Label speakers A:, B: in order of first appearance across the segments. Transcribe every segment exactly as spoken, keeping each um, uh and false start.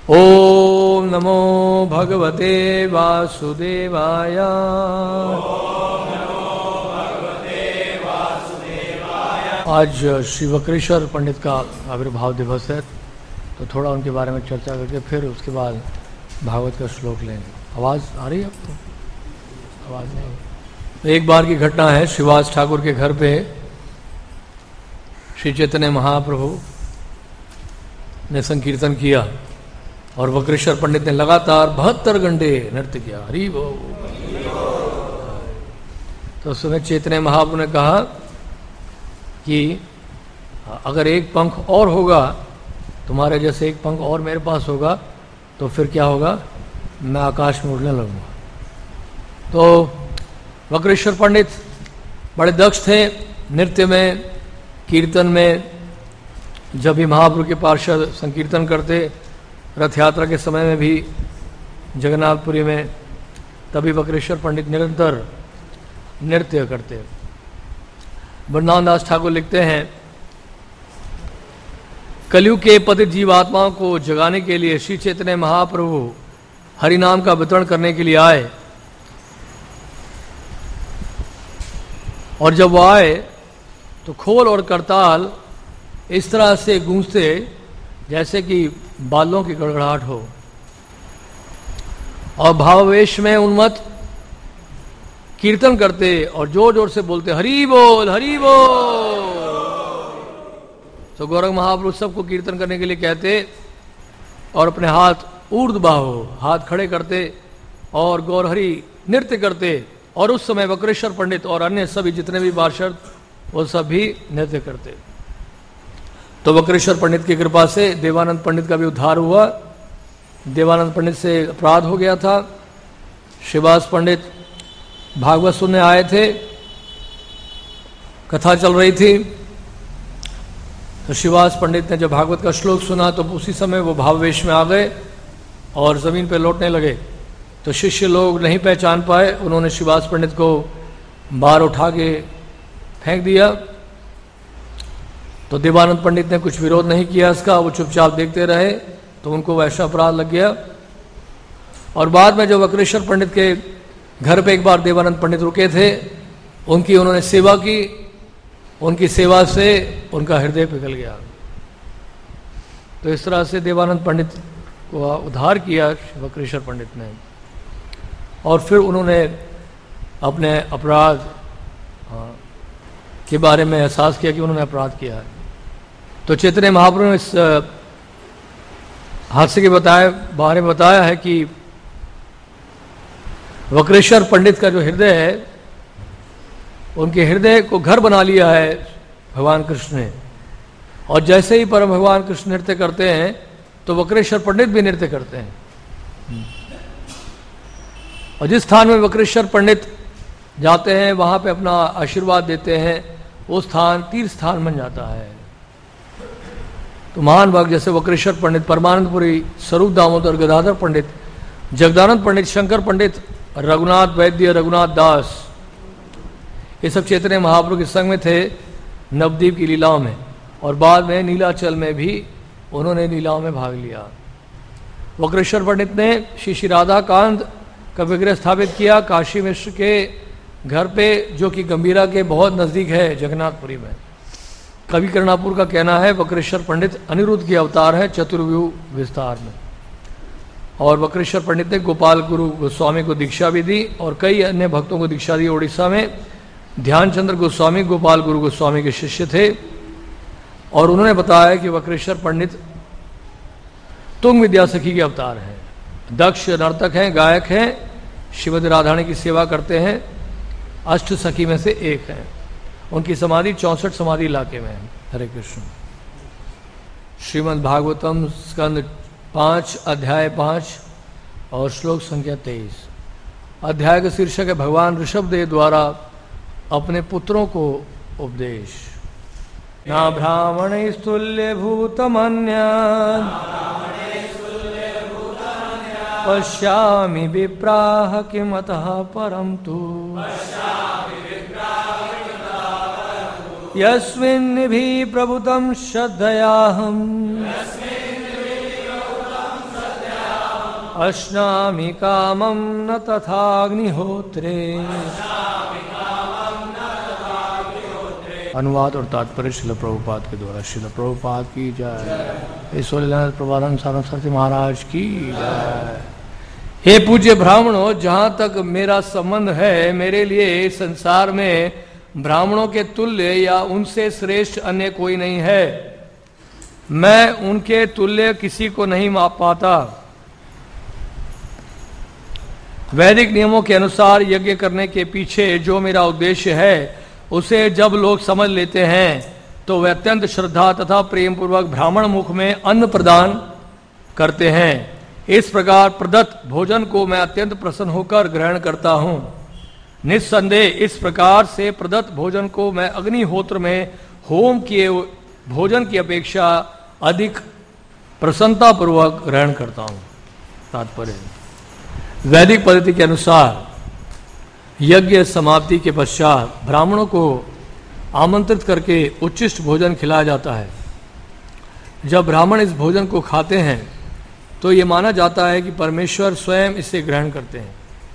A: ओम नमो भगवते वासुदेवाय। आज श्री वक्रेश्वर पंडित का आविर्भाव दिवस है, तो थोड़ा उनके बारे में चर्चा करके फिर उसके बाद भागवत का श्लोक लेंगे। आवाज़ आ रही है आपको? आवाज़ नहीं। एक बार की घटना है, श्रीवास ठाकुर के घर पे श्री चैतन्य महाप्रभु ने संकीर्तन किया और वक्रेश्वर पंडित ने लगातार बहत्तर घंटे नृत्य किया। हरि बोल। तो उस समय चैतन्य महाप्रभु ने कहा कि अगर एक पंख और होगा, तुम्हारे जैसे एक पंख और मेरे पास होगा, तो फिर क्या होगा, मैं आकाश में उड़ने लगूंगा। तो वक्रेश्वर पंडित बड़े दक्ष थे नृत्य में, कीर्तन में। जब भी महाप्रभु के पार्षद संकीर्तन करते, रथ यात्रा के समय में भी जगन्नाथपुरी में, तभी वक्रेश्वर पंडित निरंतर नृत्य करते। वृंदावन दास ठाकुर लिखते हैं, कलयुग के पतित जीवात्माओं को जगाने के लिए श्री चैतन्य महाप्रभु हरिनाम का वितरण करने के लिए आए, और जब वो आए तो खोल और करताल इस तरह से गूंजते जैसे कि बालों की गड़गड़ाहट हो, और भावावेश में उन्मत्त कीर्तन करते और जोर जोर से बोलते, हरि बोल हरि बोल। तो गोरख महाप्रभु सबको कीर्तन करने के लिए कहते और अपने हाथ ऊर्ध्वबाहु हाथ खड़े करते और गौरहरि नृत्य करते। और उस समय वक्रेश्वर पंडित और अन्य सभी जितने भी पार्षद वो सब भी नृत्य करते। तो वक्रेश्वर पंडित की कृपा से देवानंद पंडित का भी उद्धार हुआ। देवानंद पंडित से अपराध हो गया था। श्रीवास पंडित भागवत सुनने आए थे, कथा चल रही थी, तो श्रीवास पंडित ने जब भागवत का श्लोक सुना तो उसी समय वो भाववेश में आ गए और जमीन पर लौटने लगे। तो शिष्य लोग नहीं पहचान पाए, उन्होंने श्रीवास पंडित को बाहर उठा के फेंक दिया। तो देवानंद पंडित ने कुछ विरोध नहीं किया इसका, वो चुपचाप देखते रहे, तो उनको वैसा अपराध लग गया। और बाद में जो वक्रेश्वर पंडित के घर पे एक बार देवानंद पंडित रुके थे, उनकी उन्होंने सेवा की, उनकी सेवा से उनका हृदय पिघल गया। तो इस तरह से देवानंद पंडित को उद्धार किया वक्रेश्वर पंडित ने। और फिर उन्होंने अपने अपराध के बारे में एहसास किया कि उन्होंने अपराध किया है। तो चैतन्य महाप्रभु ने इस हादसे के बताए बारे में बताया है कि वक्रेश्वर पंडित का जो हृदय है, उनके हृदय को घर बना लिया है भगवान कृष्ण ने। और जैसे ही परम भगवान कृष्ण नृत्य करते हैं तो वक्रेश्वर पंडित भी नृत्य करते हैं। और जिस स्थान में वक्रेश्वर पंडित जाते हैं वहां पे अपना आशीर्वाद देते हैं, वो स्थान तीर्थ स्थान बन जाता है। तो महान भक्त जैसे वक्रेश्वर पंडित, परमानंदपुरी, स्वरूप दामोदर, गदाधर पंडित, जगदानंद पंडित, शंकर पंडित, रघुनाथ वैद्य, रघुनाथ दास, ये सब चैतन्य महाप्रभु के संग में थे नवद्वीप की लीलाओं में। और बाद में नीलाचल में भी उन्होंने लीलाओं में भाग लिया। वक्रेश्वर पंडित ने श्री श्री राधा कांत का विग्रह स्थापित किया काशी मिश्र के घर पे, जो कि गंभीरा के बहुत नज़दीक है जगन्नाथपुरी में। कवि कर्णापुर का कहना है वक्रेश्वर पंडित अनिरुद्ध के अवतार है चतुर्व्यूह विस्तार में। और वक्रेश्वर पंडित ने गोपाल गुरु गोस्वामी को दीक्षा भी दी और कई अन्य भक्तों को दीक्षा दी। उड़ीसा में ध्यानचंद्र गोस्वामी गोपाल गुरु गोस्वामी के शिष्य थे। और उन्होंने बताया कि वक्रेश्वर पंडित तुंग विद्या सखी के अवतार हैं, दक्ष नर्तक हैं, गायक हैं, श्रीमती राधारानी की सेवा करते हैं, अष्ट सखी में से एक हैं। उनकी समाधि चौसठ समाधि इलाके में है। हरे कृष्ण। श्रीमद् भागवतम स्कंद पाँच अध्याय पाँच और श्लोक संख्या तेईस। अध्याय का शीर्षक है भगवान ऋषभदेव द्वारा अपने पुत्रों को उपदेश। ना ब्राह्मण स्तुल्य भूतमन्य पश्यामि विप्राह किमतः परं तु यस्मिन् भी प्रभुतं श्रद्धयाहम् अश्नामि कामं न तथाग्निहोत्रे। अनुवाद और तात्पर्य श्रील प्रभुपाद के द्वारा। श्रील प्रभुपाद की जय। ईश्वरीनाथ प्रभानंद सरस्वती महाराज की जय। हे पूज्य ब्राह्मणों, जहाँ तक मेरा संबंध है, मेरे लिए संसार में ब्राह्मणों के तुल्य या उनसे श्रेष्ठ अन्य कोई नहीं है। मैं उनके तुल्य किसी को नहीं माप पाता। वैदिक नियमों के अनुसार यज्ञ करने के पीछे जो मेरा उद्देश्य है, उसे जब लोग समझ लेते हैं तो वे अत्यंत श्रद्धा तथा प्रेम पूर्वक ब्राह्मण मुख में अन्न प्रदान करते हैं। इस प्रकार प्रदत्त भोजन को मैं अत्यंत प्रसन्न होकर ग्रहण करता हूँ। निस्संदेह इस प्रकार से प्रदत्त भोजन को मैं अग्निहोत्र में होम किए भोजन की अपेक्षा अधिक प्रसन्नता पूर्वक ग्रहण करता हूँ। तात्पर्य, वैदिक पद्धति के अनुसार यज्ञ समाप्ति के पश्चात ब्राह्मणों को आमंत्रित करके उच्चिष्ट भोजन खिलाया जाता है। जब ब्राह्मण इस भोजन को खाते हैं तो ये माना जाता है कि परमेश्वर स्वयं इसे ग्रहण करते हैं।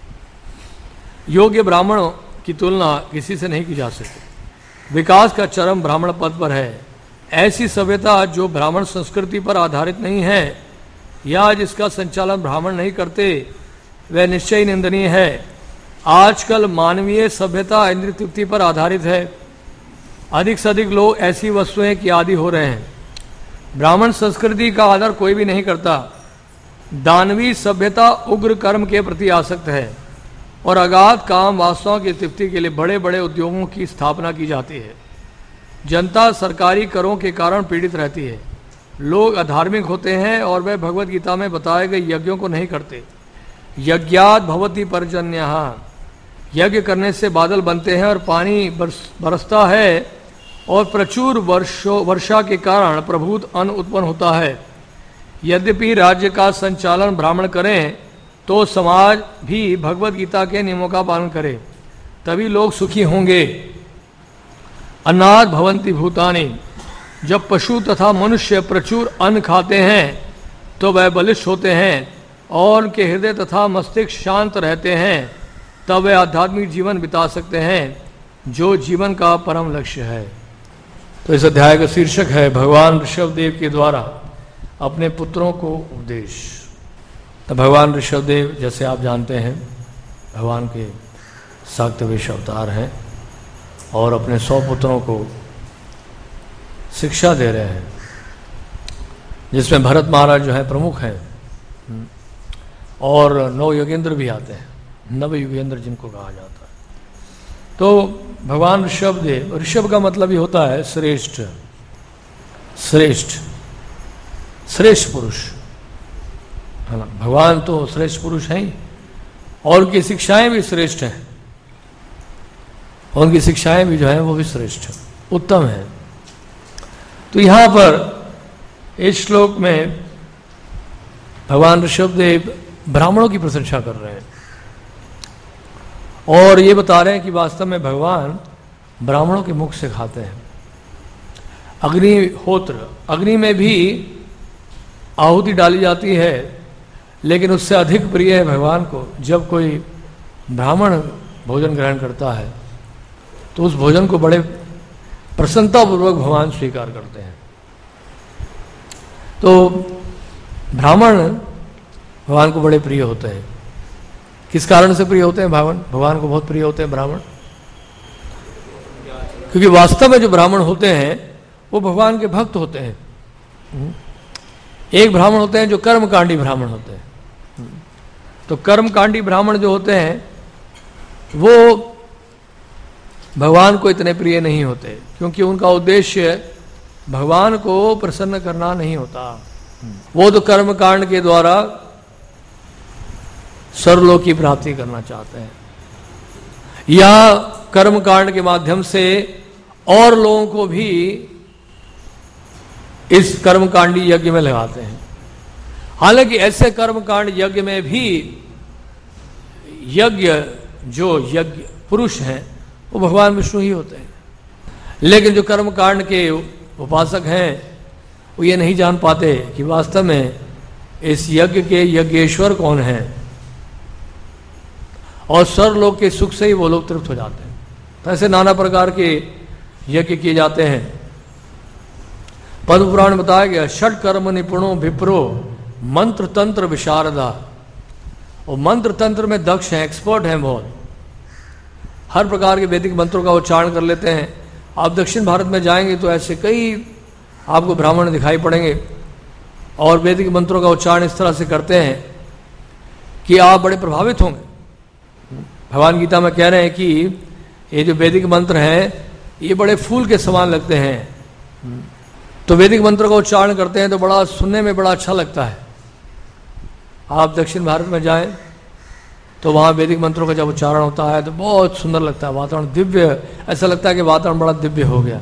A: योग्य ब्राह्मणों की तुलना किसी से नहीं की जा सकती। विकास का चरम ब्राह्मण पद पर है। ऐसी सभ्यता जो ब्राह्मण संस्कृति पर आधारित नहीं है या जिसका संचालन ब्राह्मण नहीं करते, वह निश्चय ही निंदनीय है। आजकल मानवीय सभ्यता इंद्रिय तृप्ति पर आधारित है। अधिक से अधिक लोग ऐसी वस्तुएं की आदि हो रहे हैं। ब्राह्मण संस्कृति का आदर कोई भी नहीं करता। दानवी सभ्यता उग्र कर्म के प्रति आसक्त है और अगाध काम वासनाओं की तृप्ति के लिए बड़े बड़े उद्योगों की स्थापना की जाती है। जनता सरकारी करों के कारण पीड़ित रहती है। लोग अधार्मिक होते हैं और वे भगवत गीता में बताए गए यज्ञों को नहीं करते। यज्ञात भवति पर्जन्यः, यज्ञ करने से बादल बनते हैं और पानी बरस, बरसता है और प्रचुर वर्षो वर्षा के कारण प्रभुत अन्न उत्पन्न होता है। यद्यपि राज्य का संचालन ब्राह्मण करें तो समाज भी भगवत गीता के नियमों का पालन करे, तभी लोग सुखी होंगे। अन्नात् भवन्ति भूतानि, जब पशु तथा मनुष्य प्रचुर अन्न खाते हैं तो वह बलिष्ठ होते हैं और उनके हृदय तथा मस्तिष्क शांत रहते हैं, तब वे आध्यात्मिक जीवन बिता सकते हैं जो जीवन का परम लक्ष्य है। तो इस अध्याय का शीर्षक है भगवान ऋषभदेव के द्वारा अपने पुत्रों को उपदेश। तो भगवान ऋषभदेव, जैसे आप जानते हैं, भगवान के शाक्तवेश अवतार हैं और अपने सौ पुत्रों को शिक्षा दे रहे हैं, जिसमें भरत महाराज जो है प्रमुख हैं और नौ योगेंद्र भी आते हैं, नव युगेंद्र जिनको कहा जाता है। तो भगवान ऋषभदेव, ऋषभ का मतलब ही होता है श्रेष्ठ, श्रेष्ठ श्रेष्ठ पुरुष, है ना। भगवान तो श्रेष्ठ पुरुष हैं ही और उनकी शिक्षाएं भी श्रेष्ठ हैं, और उनकी शिक्षाएं भी जो है वो भी श्रेष्ठ हैं, उत्तम हैं। तो यहाँ पर इस श्लोक में भगवान ऋषभदेव ब्राह्मणों की प्रशंसा कर रहे हैं और ये बता रहे हैं कि वास्तव में भगवान ब्राह्मणों के मुख से खाते हैं। अग्निहोत्र, अग्नि में भी आहुति डाली जाती है, लेकिन उससे अधिक प्रिय है भगवान को जब कोई ब्राह्मण भोजन ग्रहण करता है तो उस भोजन को बड़े प्रसन्नतापूर्वक भगवान स्वीकार करते हैं। तो ब्राह्मण भगवान को बड़े प्रिय होते हैं। किस कारण से प्रिय होते हैं भगवान भगवान को बहुत प्रिय होते हैं ब्राह्मण? क्योंकि वास्तव में जो ब्राह्मण होते हैं वो भगवान के भक्त होते हैं। एक ब्राह्मण होते हैं जो कर्मकांडी ब्राह्मण होते हैं। तो कर्मकांडी ब्राह्मण जो होते हैं वो भगवान को इतने प्रिय नहीं होते, क्योंकि उनका उद्देश्य भगवान को प्रसन्न करना नहीं होता। वो तो कर्मकांड के द्वारा सर्वलोक की प्राप्ति करना चाहते हैं, या कर्मकांड के माध्यम से और लोगों को भी इस कर्मकांडी यज्ञ में लगाते हैं। हालांकि ऐसे कर्मकांड यज्ञ में भी यज्ञ जो यज्ञ पुरुष हैं वो भगवान विष्णु ही होते हैं, लेकिन जो कर्मकांड के उपासक हैं वो ये नहीं जान पाते कि वास्तव में इस यज्ञ के यज्ञेश्वर कौन हैं, और स्वर्लोक के सुख से ही वो लोग तृप्त हो जाते हैं। तो ऐसे नाना प्रकार के यज्ञ किए जाते हैं। पद्म पुराण में बताया गया, षट कर्म निपुणो विप्रो मंत्र तंत्र विशारदा। और मंत्र तंत्र में दक्ष हैं, एक्सपर्ट हैं बहुत, हर प्रकार के वैदिक मंत्रों का उच्चारण कर लेते हैं। आप दक्षिण भारत में जाएंगे तो ऐसे कई आपको ब्राह्मण दिखाई पड़ेंगे और वैदिक मंत्रों का उच्चारण इस तरह से करते हैं कि आप बड़े प्रभावित होंगे। भगवान गीता में कह रहे हैं कि ये जो वैदिक मंत्र हैं ये बड़े फूल के समान लगते हैं। तो वैदिक मंत्रों का उच्चारण करते हैं तो बड़ा सुनने में बड़ा अच्छा लगता है। आप दक्षिण भारत में जाएं तो वहाँ वैदिक मंत्रों का जब उच्चारण होता है तो बहुत सुंदर लगता है, वातावरण दिव्य, ऐसा लगता है कि वातावरण बड़ा दिव्य हो गया।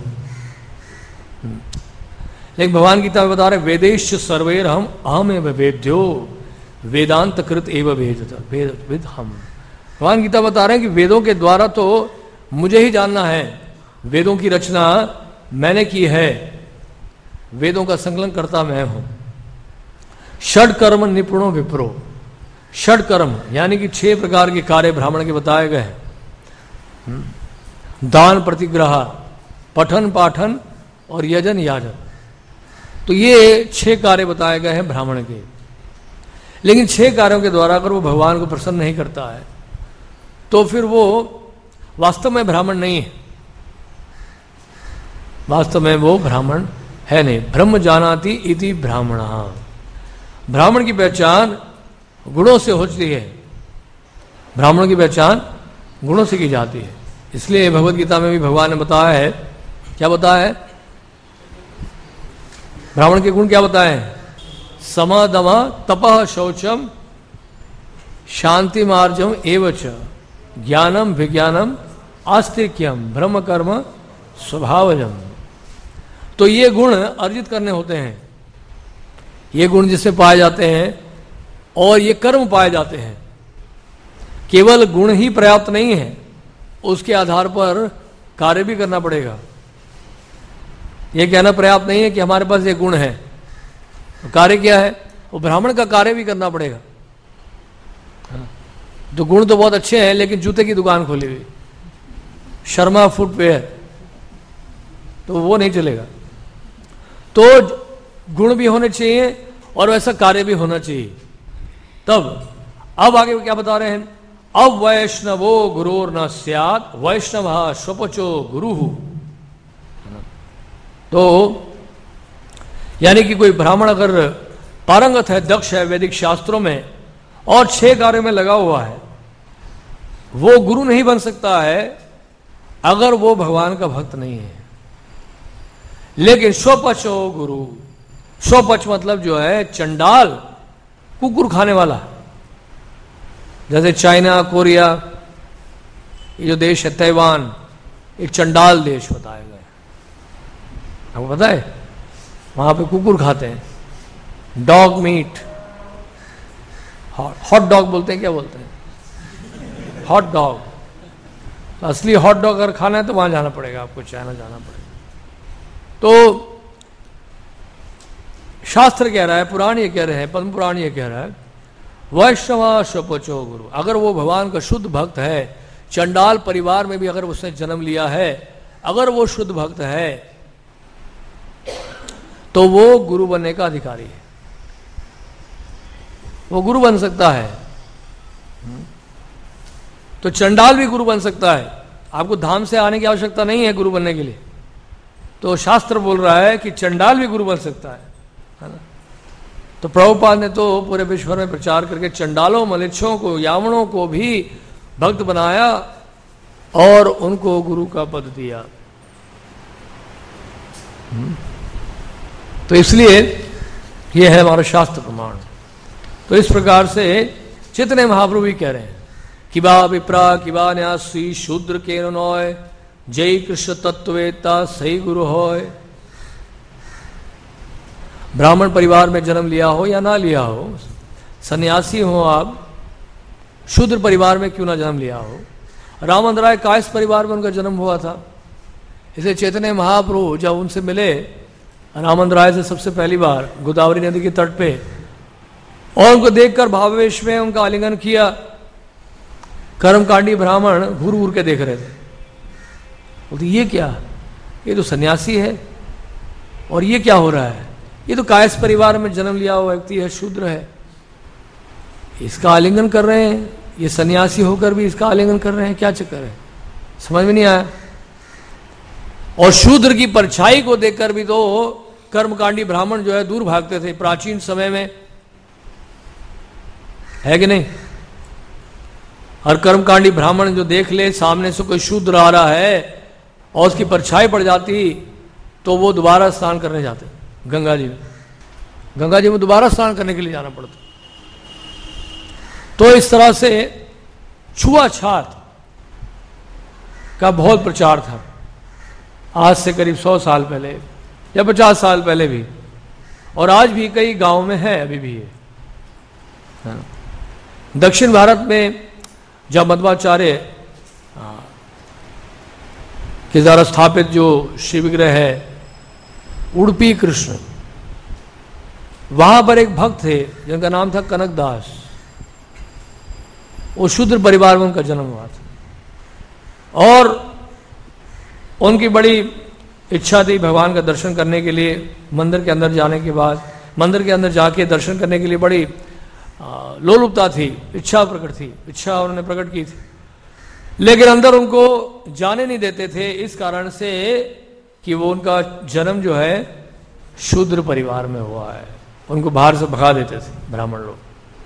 A: लेकिन भगवान गीता में बता रहे, वेदेश सर्वेर हम अहम एव वेद्यो वेदांत कृत एव वेद वेद हम। भगवान गीता बता रहे हैं कि वेदों के द्वारा तो मुझे ही जानना है, वेदों की रचना मैंने की है, वेदों का संकलन करता मैं हूं। षड कर्म निपुणो विप्रो, षड कर्म यानी कि छह प्रकार के कार्य ब्राह्मण के बताए गए हैं। दान प्रतिग्रह, पठन पाठन और यजन याजन। तो ये छह कार्य बताए गए हैं ब्राह्मण के। लेकिन छह कार्यों के द्वारा अगर वो भगवान को प्रसन्न नहीं करता है तो फिर वो वास्तव में ब्राह्मण नहीं है, वास्तव में वो ब्राह्मण है नहीं। ब्रह्म जानाति इति ब्राह्मणः। ब्राह्मण की पहचान गुणों से होती है, ब्राह्मण की पहचान गुणों से की जाती है। इसलिए भगवत गीता में भी भगवान ने बताया है, क्या बताया है, ब्राह्मण के गुण क्या बताए हैं, सम दम तपः शौचम शांति मार्जम एवच ज्ञानम विज्ञानम आस्तिक्यम ब्रह्म कर्म स्वभावजम। तो ये गुण अर्जित करने होते हैं, ये गुण जिससे पाए जाते हैं और ये कर्म पाए जाते हैं। केवल गुण ही पर्याप्त नहीं है, उसके आधार पर कार्य भी करना पड़ेगा। यह कहना पर्याप्त नहीं है कि हमारे पास ये गुण है, तो कार्य क्या है, वो ब्राह्मण का कार्य भी करना पड़ेगा। तो गुण तो बहुत अच्छे हैं लेकिन जूते की दुकान खोली हुई, शर्मा फुटवेयर, तो वो नहीं चलेगा। तो गुण भी होने चाहिए और वैसा कार्य भी होना चाहिए। तब अब आगे क्या बता रहे हैं, अब वैष्णवो गुरोर न स्यात् वैष्णव स्वपचो गुरु। तो यानी कि कोई ब्राह्मण अगर पारंगत है, दक्ष है वैदिक शास्त्रों में और छह कार्यों में लगा हुआ है, वो गुरु नहीं बन सकता है अगर वो भगवान का भक्त नहीं है। लेकिन स्वपचो गुरु, स्वपच मतलब जो है चंडाल, कुकुर खाने वाला, जैसे चाइना, कोरिया, ये जो देश है ताइवान, एक चंडाल देश बताया गया। आपको पता है वहां पे कुकुर खाते हैं, डॉग मीट, हॉट डॉग बोलते हैं, क्या बोलते हैं, हॉट डॉग। तो असली हॉट डॉग अगर खाना है तो वहां जाना पड़ेगा, आपको चाइना जाना पड़ेगा। तो शास्त्र कह रहा है, पुराण ये कह रहे हैं, पद्म पुराण ये कह रहा है, वैष्णव स्वपचो गुरु। अगर वो भगवान का शुद्ध भक्त है, चंडाल परिवार में भी अगर उसने जन्म लिया है, अगर वो शुद्ध भक्त है तो वो गुरु बनने का अधिकारी है, वो गुरु बन सकता है। तो चंडाल भी गुरु बन सकता है, आपको धाम से आने की आवश्यकता नहीं है गुरु बनने के लिए। तो शास्त्र बोल रहा है कि चंडाल भी गुरु बन सकता है, है ना। तो प्रभुपाद ने तो पूरे विश्व में प्रचार करके चंडालों, मलेच्छों को, यावणों को भी भक्त बनाया और उनको गुरु का पद दिया। तो इसलिए यह है हमारा शास्त्र प्रमाण। तो इस प्रकार से चैतन्य महाप्रभु भी कह रहे हैं कि बा विप्रा किबा न्यासी शूद्र के नोय जय कृष्ण तत्ववेता सही गुरु होय। ब्राह्मण परिवार में जन्म लिया हो या ना लिया हो, सन्यासी हो आप, शूद्र परिवार में क्यों ना जन्म लिया हो, रामचंद्र राय कायस्थ परिवार में उनका जन्म हुआ था। इसलिए चैतन्य महाप्रभु जब उनसे मिले रामचंद्र राय से सबसे पहली बार गोदावरी नदी के तट पे, और उनको देखकर भावावेश में उनका आलिंगन किया। कर्मकांडी ब्राह्मण घूर घूर के देख रहे थे, बोलते ये क्या, ये तो सन्यासी है और ये क्या हो रहा है, ये तो कायस्थ परिवार में जन्म लिया हुआ व्यक्ति है, शूद्र है, इसका आलिंगन कर रहे हैं, ये सन्यासी होकर भी इसका आलिंगन कर रहे हैं, क्या चक्कर है, समझ में नहीं आया। और शूद्र की परछाई को देखकर भी तो कर्मकांडी ब्राह्मण जो है दूर भागते थे प्राचीन समय में, है कि नहीं। हर कर्मकांडी ब्राह्मण जो देख ले सामने से कोई शूद्र आ रहा है और उसकी परछाई पड़ जाती तो वो दोबारा स्नान करने जाते गंगा जी में, गंगा जी में दोबारा स्नान करने के लिए जाना पड़ता। तो इस तरह से छुआछात का बहुत प्रचार था आज से करीब सौ साल पहले या पचास साल पहले भी, और आज भी कई गांव में है, अभी भी है। दक्षिण भारत में जब मध्वाचार्य के द्वारा स्थापित जो शिव विग्रह है उडुपी कृष्ण, वहां पर एक भक्त थे जिनका नाम था कनकदास। वो शूद्र परिवार में उनका जन्म हुआ था और उनकी बड़ी इच्छा थी भगवान का दर्शन करने के लिए। मंदिर के अंदर जाने के बाद, मंदिर के अंदर जाके दर्शन करने के लिए बड़ी लोलुपता थी, इच्छा प्रकट थी, इच्छा उन्होंने प्रकट की थी, लेकिन अंदर उनको जाने नहीं देते थे इस कारण से कि वो उनका जन्म जो है शूद्र परिवार में हुआ है, उनको बाहर से भगा देते थे ब्राह्मण लोग।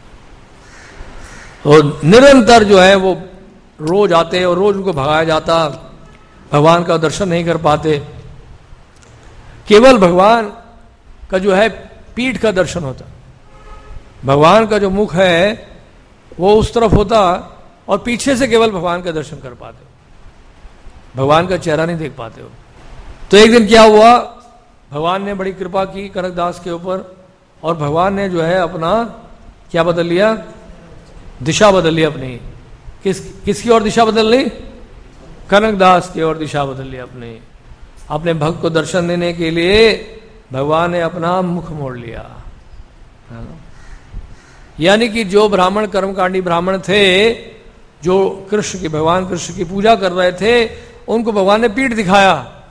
A: और निरंतर जो है वो रोज आते और रोज उनको भगाया जाता, भगवान का दर्शन नहीं कर पाते। केवल भगवान का जो है पीठ का दर्शन होता, भगवान का जो मुख है वो उस तरफ होता और पीछे से केवल भगवान का दर्शन कर पाते, भगवान का चेहरा नहीं देख पाते हो। तो एक दिन क्या हुआ, भगवान ने बड़ी कृपा की कनकदास के ऊपर और भगवान ने जो है अपना क्या बदल लिया, दिशा बदल ली अपनी। किस किसकी ओर दिशा बदल ली, कनकदास की ओर दिशा बदल ली अपनी। अपने भक्त को दर्शन देने के लिए भगवान ने अपना मुख मोड़ लिया, है ना। यानी कि जो ब्राह्मण कर्मकांडी ब्राह्मण थे जो कृष्ण की भगवान कृष्ण की पूजा कर रहे थे, उनको भगवान ने पीठ दिखाया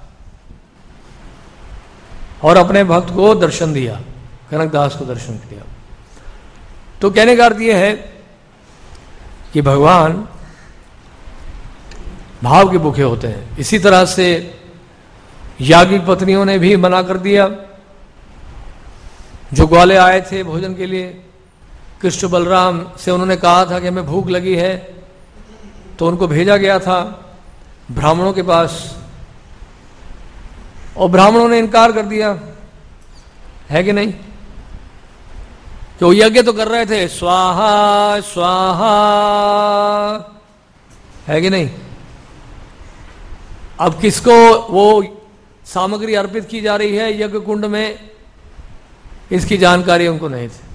A: और अपने भक्त को दर्शन दिया, कनकदास को दर्शन दिया। तो कहने का अर्थ यह है कि भगवान भाव के भूखे होते हैं। इसी तरह से याज्ञिक पत्नियों ने भी मना कर दिया, जो ग्वाले आए थे भोजन के लिए, कृष्ण बलराम से उन्होंने कहा था कि हमें भूख लगी है, तो उनको भेजा गया था ब्राह्मणों के पास और ब्राह्मणों ने इनकार कर दिया, है कि नहीं। तो यज्ञ तो कर रहे थे, स्वाहा स्वाहा, है कि नहीं। अब किसको वो सामग्री अर्पित की जा रही है यज्ञ कुंड में, इसकी जानकारी उनको नहीं थी।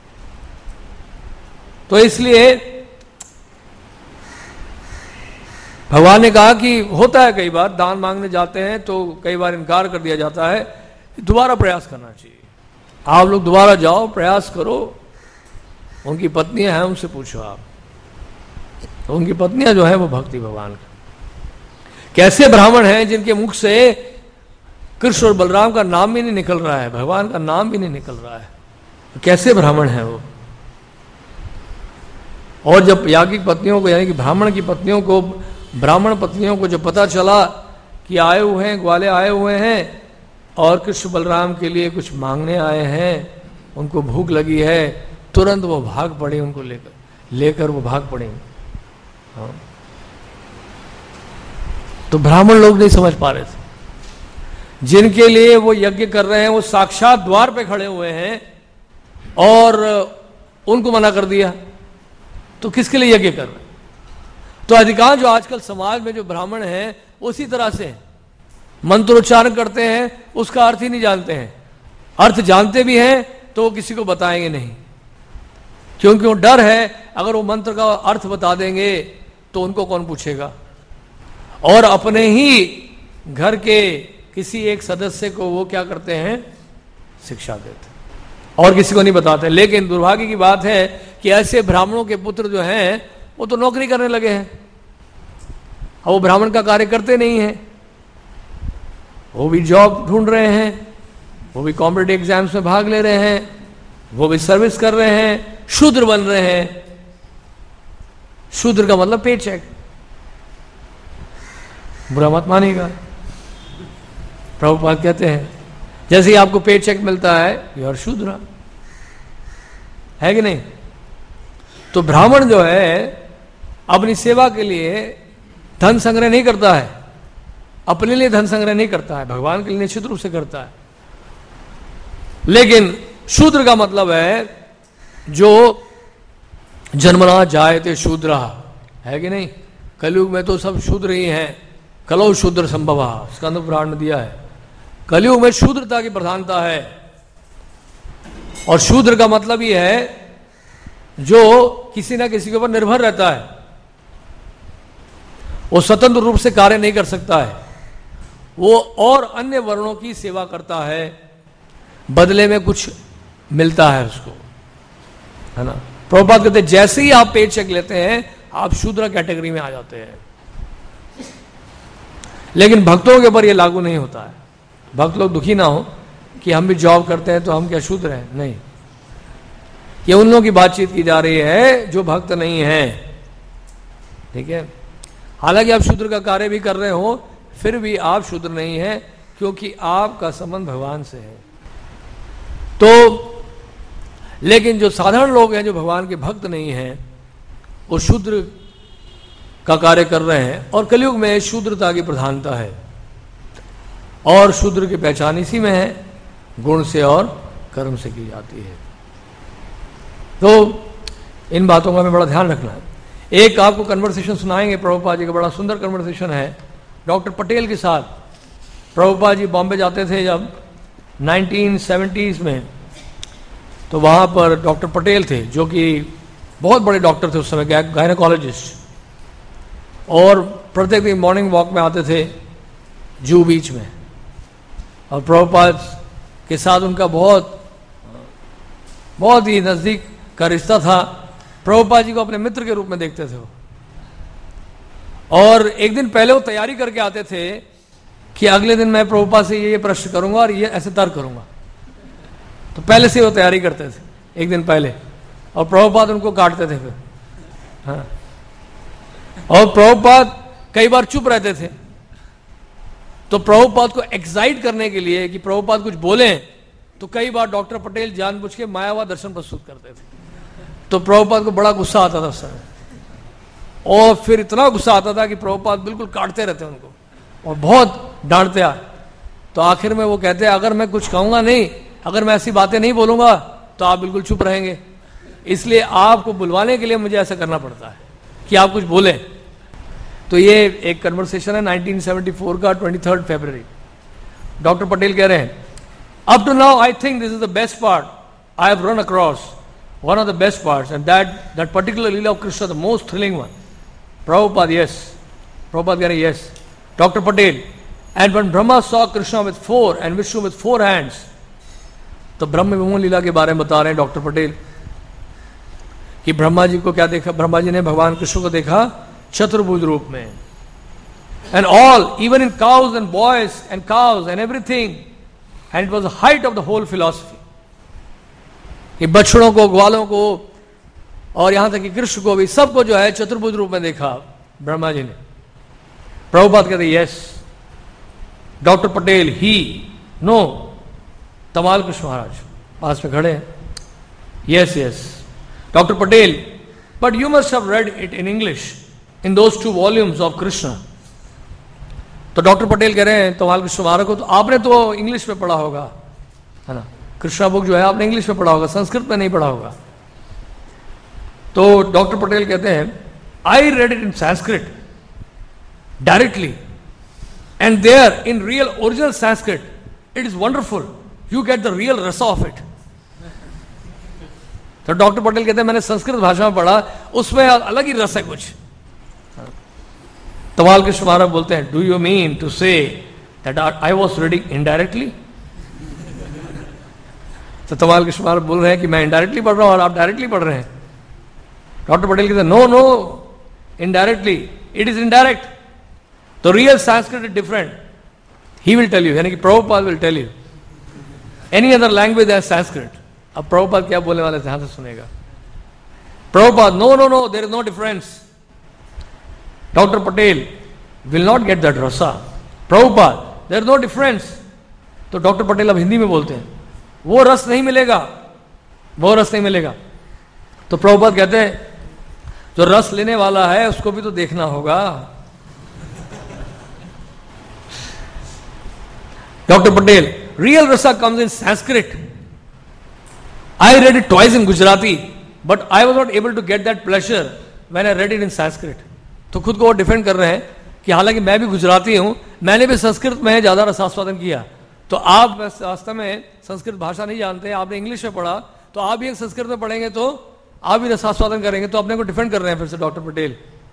A: तो इसलिए भगवान ने कहा कि होता है कई बार दान मांगने जाते हैं तो कई बार इनकार कर दिया जाता है, दोबारा प्रयास करना चाहिए। आप लोग दोबारा जाओ, प्रयास करो, उनकी पत्नियां हैं उनसे पूछो आप। तो उनकी पत्नियां जो है वो भक्ति भगवान का, कैसे ब्राह्मण हैं जिनके मुख से कृष्ण और बलराम का नाम भी नहीं निकल रहा है, भगवान का नाम भी नहीं निकल रहा है, तो कैसे ब्राह्मण हैं वो। और जब याज्ञिक पत्नियों को यानी कि ब्राह्मण की पत्नियों को, ब्राह्मण पत्नियों को जब पता चला कि आए हुए हैं ग्वाले आए हुए हैं और कृष्ण बलराम के लिए कुछ मांगने आए हैं, उनको भूख लगी है, तुरंत वो भाग पड़े, उनको लेकर लेकर वो भाग पड़े। हाँ। तो ब्राह्मण लोग नहीं समझ पा रहे थे, जिनके लिए वो यज्ञ कर रहे हैं वो साक्षात द्वार पे खड़े हुए हैं और उनको मना कर दिया, तो किसके लिए यज्ञ कर रहे हैं। तो अधिकांश जो आजकल समाज में जो ब्राह्मण हैं उसी तरह से मंत्रोच्चारण करते हैं, उसका अर्थ ही नहीं जानते हैं, अर्थ जानते भी हैं तो वो किसी को बताएंगे नहीं, क्योंकि वो डर है अगर वो मंत्र का अर्थ बता देंगे तो उनको कौन पूछेगा। और अपने ही घर के किसी एक सदस्य को वो क्या करते हैं, शिक्षा देते। और किसी को नहीं बताते। लेकिन दुर्भाग्य की बात है कि ऐसे ब्राह्मणों के पुत्र जो हैं वो तो नौकरी करने लगे हैं, अब वो ब्राह्मण का कार्य करते नहीं हैं, वो भी जॉब ढूंढ रहे हैं, वो भी कॉम्पिटिटिव एग्जाम्स में भाग ले रहे हैं, वो भी सर्विस कर रहे हैं, शूद्र बन रहे हैं। शूद्र का मतलब पे चेक, बुरा मत मानिएगा। प्रभुपाद कहते हैं जैसे ही आपको पे चेक मिलता है यू आर शूद्र, है कि नहीं? तो ब्राह्मण जो है अपनी सेवा के लिए धन संग्रह नहीं करता है, अपने लिए धन संग्रह नहीं करता है, भगवान के लिए निश्चित रूप से करता है। लेकिन शूद्र का मतलब है जो जन्मना जायते शूद्र, है कि नहीं? कलयुग में तो सब शूद्र ही हैं, कलौ शूद्र संभव, स्कंद पुराण में दिया है। कलयुग में शूद्रता की प्रधानता है, और शूद्र का मतलब ही है जो किसी ना किसी के ऊपर निर्भर रहता है, वो स्वतंत्र रूप से कार्य नहीं कर सकता है, वो और अन्य वर्णों की सेवा करता है, बदले में कुछ मिलता है उसको, है ना? प्रभुपाद कहते हैं जैसे ही आप पे चेक लेते हैं आप शूद्र कैटेगरी में आ जाते हैं। लेकिन भक्तों के ऊपर यह लागू नहीं होता है। भक्त लोग दुखी ना हो कि हम भी जॉब करते हैं तो हम क्या शूद्र हैं, नहीं। ये उन लोगों की बातचीत की जा रही है जो भक्त नहीं है, ठीक है? हालांकि आप शूद्र का कार्य भी कर रहे हो फिर भी आप शूद्र नहीं है, क्योंकि आपका संबंध भगवान से है। तो लेकिन जो साधारण लोग हैं जो भगवान के भक्त नहीं हैं वो शूद्र का कार्य कर रहे हैं, और कलयुग में शूद्रता की प्रधानता है, और शूद्र की पहचान इसी में है, गुण से और कर्म से की जाती है। तो इन बातों का हमें बड़ा ध्यान रखना है। एक आपको कन्वर्सेशन सुनाएंगे प्रभुपाद जी का, बड़ा सुंदर कन्वर्सेशन है डॉक्टर पटेल के साथ। प्रभुपाद जी बॉम्बे जाते थे जब नाइनटीन सेवेंटीज़ में, तो वहाँ पर डॉक्टर पटेल थे जो कि बहुत बड़े डॉक्टर थे उस समय, गायनेकोलॉजिस्ट, और प्रत्येक दिन मॉर्निंग वॉक में आते थे जू बीच में, और प्रभुपाद के साथ उनका बहुत बहुत ही नज़दीक का रिश्ता था। प्रभुपाद जी को अपने मित्र के रूप में देखते थे वो, और एक दिन पहले वो तैयारी करके आते थे कि अगले दिन मैं प्रभुपाद से ये ये प्रश्न करूंगा और ये ऐसे तर्क करूंगा। तो पहले से वो तैयारी करते थे एक दिन पहले, और प्रभुपाद उनको काटते थे फिर, हाँ। और प्रभुपाद कई बार चुप रहते थे, तो प्रभुपाद को एक्साइट करने के लिए कि प्रभुपाद कुछ बोले, तो कई बार डॉक्टर पटेल जानबूझ के मायावा दर्शन प्रस्तुत करते थे। तो प्रभुपाद को बड़ा गुस्सा आता था उस समय, और फिर इतना गुस्सा आता था कि प्रभुपाद बिल्कुल काटते रहते उनको और बहुत डांटते आए। तो आखिर में वो कहते हैं अगर मैं कुछ कहूंगा नहीं, अगर मैं ऐसी बातें नहीं बोलूंगा तो आप बिल्कुल चुप रहेंगे, इसलिए आपको बुलवाने के लिए मुझे ऐसा करना पड़ता है कि आप कुछ बोले। तो ये एक कन्वर्सेशन है नाइनटीन सेवेंटी फोर का तेईस फरवरी। डॉक्टर पटेल कह रहे हैं up to now I think this is the best part I have run across, one of the best parts, and that that particular leela of Krishna the most thrilling one. Prabhupada yes, Prabhupada कह रहे yes. Doctor Patel and when Brahma saw Krishna with four and Vishnu with four hands, तो ब्रह्म विमोहन लीला के बारे में बता रहे हैं doctor Patel कि ब्रह्मा जी को क्या देखा, ब्रह्मा जी ने भगवान कृष्ण को देखा चतुर्भुज रूप में, and all even in cows and boys and cows and everything, and it was the height of the whole philosophy कि बछड़ों को, ग्वालों को, और यहां तक कि कृष्ण को भी, सबको जो है चतुर्भुज रूप में देखा ब्रह्मा जी ने। प्रभुपाद कहते yes. Doctor Patel he no, Tamal Krishna Maharaj पास में खड़े हैं, yes yes. Doctor Patel but you must have read it in English in those two volumes of Krishna. तो डॉक्टर पटेल कह रहे हैं तमाल कृष्ण महाराज को, तो आपने तो इंग्लिश में पढ़ा होगा, है ना? कृष्णा बुक जो है आपने इंग्लिश में पढ़ा होगा, संस्कृत में नहीं पढ़ा होगा। तो डॉक्टर पटेल कहते हैं I read it in Sanskrit directly, and there in real original Sanskrit it is wonderful, you get the real rasa of it. तो डॉक्टर पटेल कहते हैं मैंने संस्कृत भाषा में पढ़ा, उसमें अलग ही रस है कुछ। तमाल कृष्ण महाराज बोलते हैं do you mean to say that I was reading indirectly? Satyapal Krishna Maharaj बोल रहे हैं कि मैं इनडायरेक्टली पढ़ रहा हूं और आप डायरेक्टली पढ़ रहे हैं। डॉक्टर पटेल कहते हैं no no indirectly, it is indirect, तो real Sanskrit is different, he will tell you, यानी कि Prabhupada will tell you any other language as Sanskrit. अब प्रभुपाद क्या बोलने वाले ध्यान से सुनेगा। Prabhupada no no no there is no difference, doctor Patel will not get that rasa, Prabhupada there is no difference. तो डॉक्टर पटेल अब हिंदी में बोलते हैं वो रस नहीं मिलेगा, वो रस नहीं मिलेगा। तो प्रभुपाद कहते हैं जो रस लेने वाला है उसको भी तो देखना होगा। Doctor Patel real rasa comes in Sanskrit, I read it twice in Gujarati but I was not able to get that pleasure when I read it in Sanskrit. तो खुद को वो डिफेंड कर रहे हैं कि हालांकि मैं भी गुजराती हूं, मैंने भी संस्कृत में ज्यादा रसास्वादन किया। तो आप वास्तव में संस्कृत भाषा नहीं जानते, आपने इंग्लिश में पढ़ा, तो आप भी एक संस्कृत में पढ़ेंगे तो आप भी रसास्वादन करेंगे। तो अपने को डिफेंड कर रहे हैं फिर से डॉक्टर पटेल।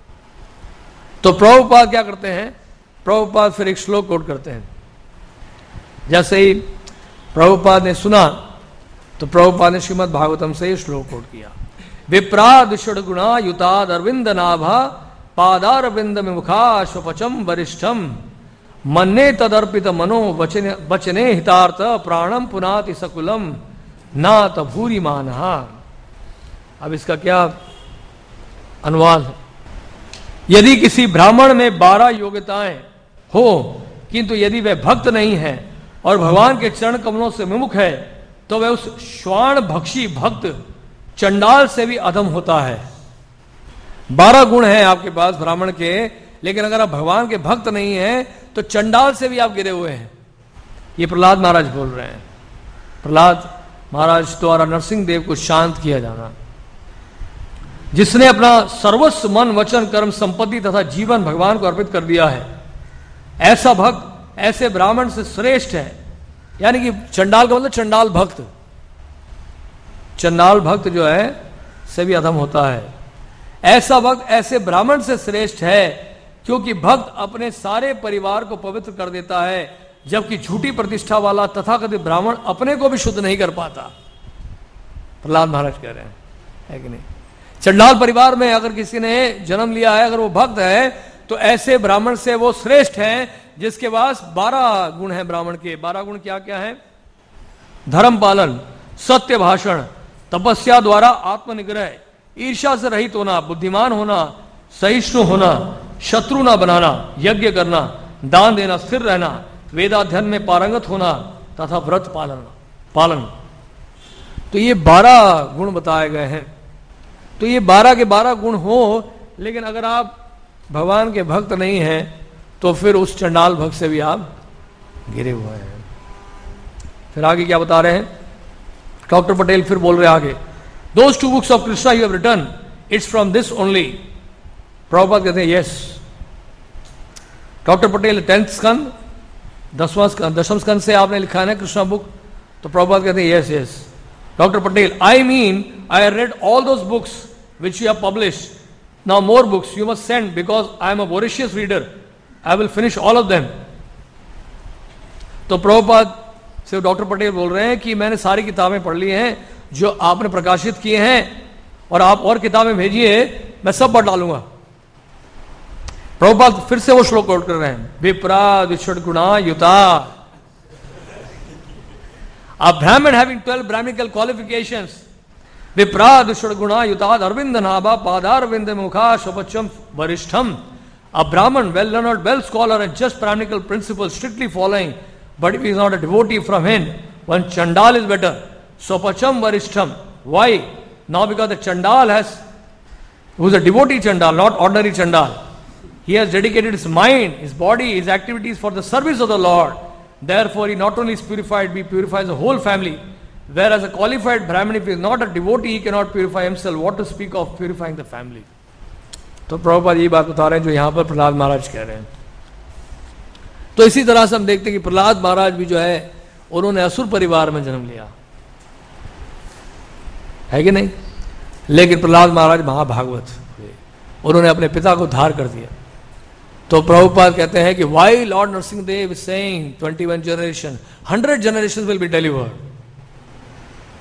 A: तो प्रभुपाद क्या करते हैं, प्रभुपाद फिर एक श्लोक कोट करते हैं। जैसे ही प्रभुपाद ने सुना तो प्रभुपाद ने श्रीमद् भागवतम से ये श्लोक कोट किया। विप्राद षड्गुणा युताद अरविंद नाभा पादार बिंद में मुखा स्वपचम वरिष्ठम मन्ने तदर्पित मनो वचने वचने हितार्थ प्राणम पुनाति सकुलम नात भूरि मानहा। अब इसका क्या अनुवाद है। यदि किसी ब्राह्मण में बारह योग्यताएं हो किंतु यदि वह भक्त नहीं है और भगवान के चरण कमलों से विमुख है तो वह उस श्वाण भक्षी भक्त चंडाल से भी अधम होता है। बारह गुण हैं आपके पास ब्राह्मण के, लेकिन अगर आप भगवान के भक्त नहीं हैं तो चंडाल से भी आप गिरे हुए हैं। ये प्रहलाद महाराज बोल रहे हैं। प्रहलाद महाराज द्वारा नरसिंह देव को शांत किया जाना, जिसने अपना सर्वस्व मन वचन कर्म संपत्ति तथा जीवन भगवान को अर्पित कर दिया है, ऐसा भक्त ऐसे ब्राह्मण से श्रेष्ठ है। यानी कि चंडाल का मतलब चंडाल भक्त, चंडाल भक्त जो है से भी अधम होता है। ऐसा भक्त ऐसे ब्राह्मण से श्रेष्ठ है क्योंकि भक्त अपने सारे परिवार को पवित्र कर देता है, जबकि झूठी प्रतिष्ठा वाला तथाकथित ब्राह्मण अपने को भी शुद्ध नहीं कर पाता। प्रहलाद महाराज कह रहे हैं, है कि नहीं। चंडाल परिवार में अगर किसी ने जन्म लिया है, अगर वो भक्त है, तो ऐसे ब्राह्मण से वो श्रेष्ठ है जिसके पास बारह गुण है। ब्राह्मण के बारह गुण क्या क्या है। धर्म पालन, सत्य भाषण, तपस्या द्वारा आत्मनिग्रह, ईर्ष्या से रहित होना, बुद्धिमान होना, सहिष्णु होना, शत्रु ना बनाना, यज्ञ करना, दान देना, स्थिर रहना, वेदाध्ययन में पारंगत होना तथा व्रत पालन पालन तो ये बारह गुण बताए गए हैं। तो ये बारह के बारह गुण हो, लेकिन अगर आप भगवान के भक्त नहीं हैं तो फिर उस चंडाल भक्त से भी आप गिरे हुए हैं। फिर आगे क्या बता रहे हैं डॉक्टर पटेल, फिर बोल रहे आगे, those two books of Krishna you have written, it's from this only. Prabhupada कहते हैं yes. Doctor Patel tenth skandha, दसवां स्कंद, दसम स्कंद से आपने लिखा है ना कृष्णा बुक। तो प्रभुपाद कहते हैं yes yes. Doctor Patel, I mean I read all those books which you have published, now more books you must send because I am a voracious reader, I will finish all of them. तो प्रभुपाद से doctor Patel बोल रहे हैं कि मैंने सारी किताबें पढ़ ली हैं जो आपने प्रकाशित किए हैं, और आप और किताबें भेजिए, मैं सब पढ़ डालूंगा। प्रभुपाद फिर से वो श्लोक कोट कर रहे हैं, विप्रा विषड गुणा युता, a Brahmin having twelve Brahminical qualifications, विप्रा विषड गुणा युता अरविंद नाभा पादारविंद मुखा शोपचम वरिष्ठम। A Brahmin, well learned, well scholar and just Brahminical principles strictly following, but if he is not a devotee from him, one Chandal is better. Sopacham Varishtham. Why? Now because the Chandal has, who is a devotee Chandal, not ordinary Chandal. He has dedicated his mind, his body, his activities for the service of the Lord. Therefore he not only is purified, he purifies the whole family. Whereas a qualified Brahmin, if he is not a devotee, he cannot purify himself. What to speak of purifying the family? तो प्रभुपाद ये बात बता रहे हैं जो यहां पर प्रहलाद महाराज कह रहे हैं। तो इसी तरह से हम देखते हैं कि प्रहलाद महाराज भी जो है उन्होंने असुर परिवार में जन्म लिया है कि नहीं, लेकिन प्रहलाद महाराज महाभागवत हुए, उन्होंने अपने पिता को उद्धार कर दिया। तो प्रभुपाद कहते हैं कि why lord Narasimha Dev is saying twenty one generation, hundred generation will be delivered,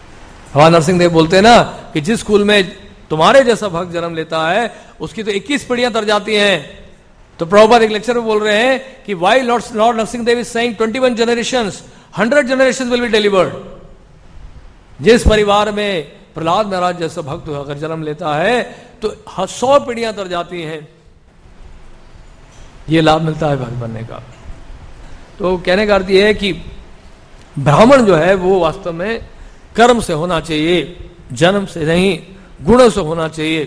A: हमारे नरसिंह देव बोलते हैं ना कि जिस स्कूल में तुम्हारे जैसा भक्त जन्म लेता है उसकी तो इक्कीस पीढ़ियां तर जाती हैं। तो प्रभुपाद एक लेक्चर में बोल रहे हैं कि why lord lord Narasimha Dev is saying twenty one generations, hundred generations will be delivered. जिस परिवार में प्रहलाद महाराज जैसा भक्त अगर जन्म लेता है तो सौ पीढ़ियां तर जाती हैं। ये लाभ मिलता है भक्त बनने का। तो कहने का अर्थ यह है कि ब्राह्मण जो है वो वास्तव में कर्म से होना चाहिए, जन्म से नहीं, गुणों से होना चाहिए।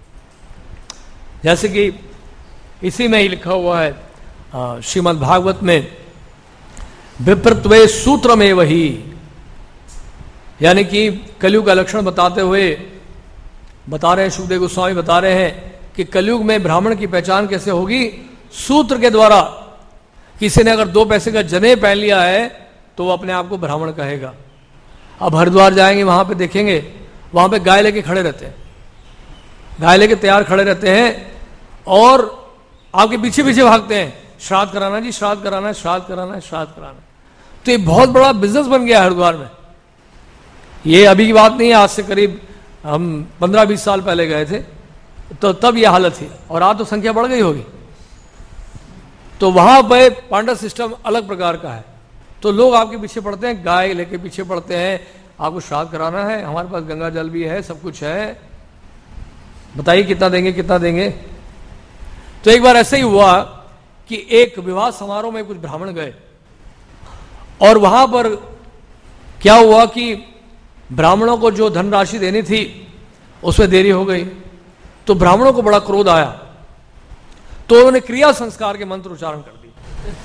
A: जैसे कि इसी में ही लिखा हुआ है श्रीमद् भागवत में, विप्रत्वे सूत्र में वही, यानी कि कलयुग का लक्षण बताते हुए बता रहे हैं, सुखदेव गोस्वामी बता रहे हैं कि कलयुग में ब्राह्मण की पहचान कैसे होगी? सूत्र के द्वारा। किसी ने अगर दो पैसे का जनेऊ पहन लिया है तो वो अपने आप को ब्राह्मण कहेगा। अब हरिद्वार जाएंगे, वहां पे देखेंगे, वहां पे गाय लेके खड़े रहते हैं, गाय लेके तैयार खड़े रहते हैं और आपके पीछे पीछे भागते हैं, श्राद्ध कराना जी, श्राद्ध कराना है, श्राद्ध कराना है, श्राद्ध कराना। तो ये बहुत बड़ा बिजनेस बन गया हरिद्वार में। ये अभी की बात नहीं है, आज से करीब हम पंद्रह बीस साल पहले गए थे तो तब ये हालत थी, और आज तो संख्या बढ़ गई होगी। तो वहां पे पांडा सिस्टम अलग प्रकार का है। तो लोग आपके पीछे पड़ते हैं, गाय लेके पीछे पड़ते हैं, आपको श्राद्ध कराना है, हमारे पास गंगा जल भी है, सब कुछ है, बताइए कितना देंगे, कितना देंगे। तो एक बार ऐसे ही हुआ कि एक विवाह समारोह में कुछ ब्राह्मण गए और वहां पर क्या हुआ कि ब्राह्मणों को जो धनराशि देनी थी उसमें देरी हो गई। तो ब्राह्मणों को बड़ा क्रोध आया, तो उन्होंने क्रिया संस्कार के मंत्र उच्चारण कर दिए।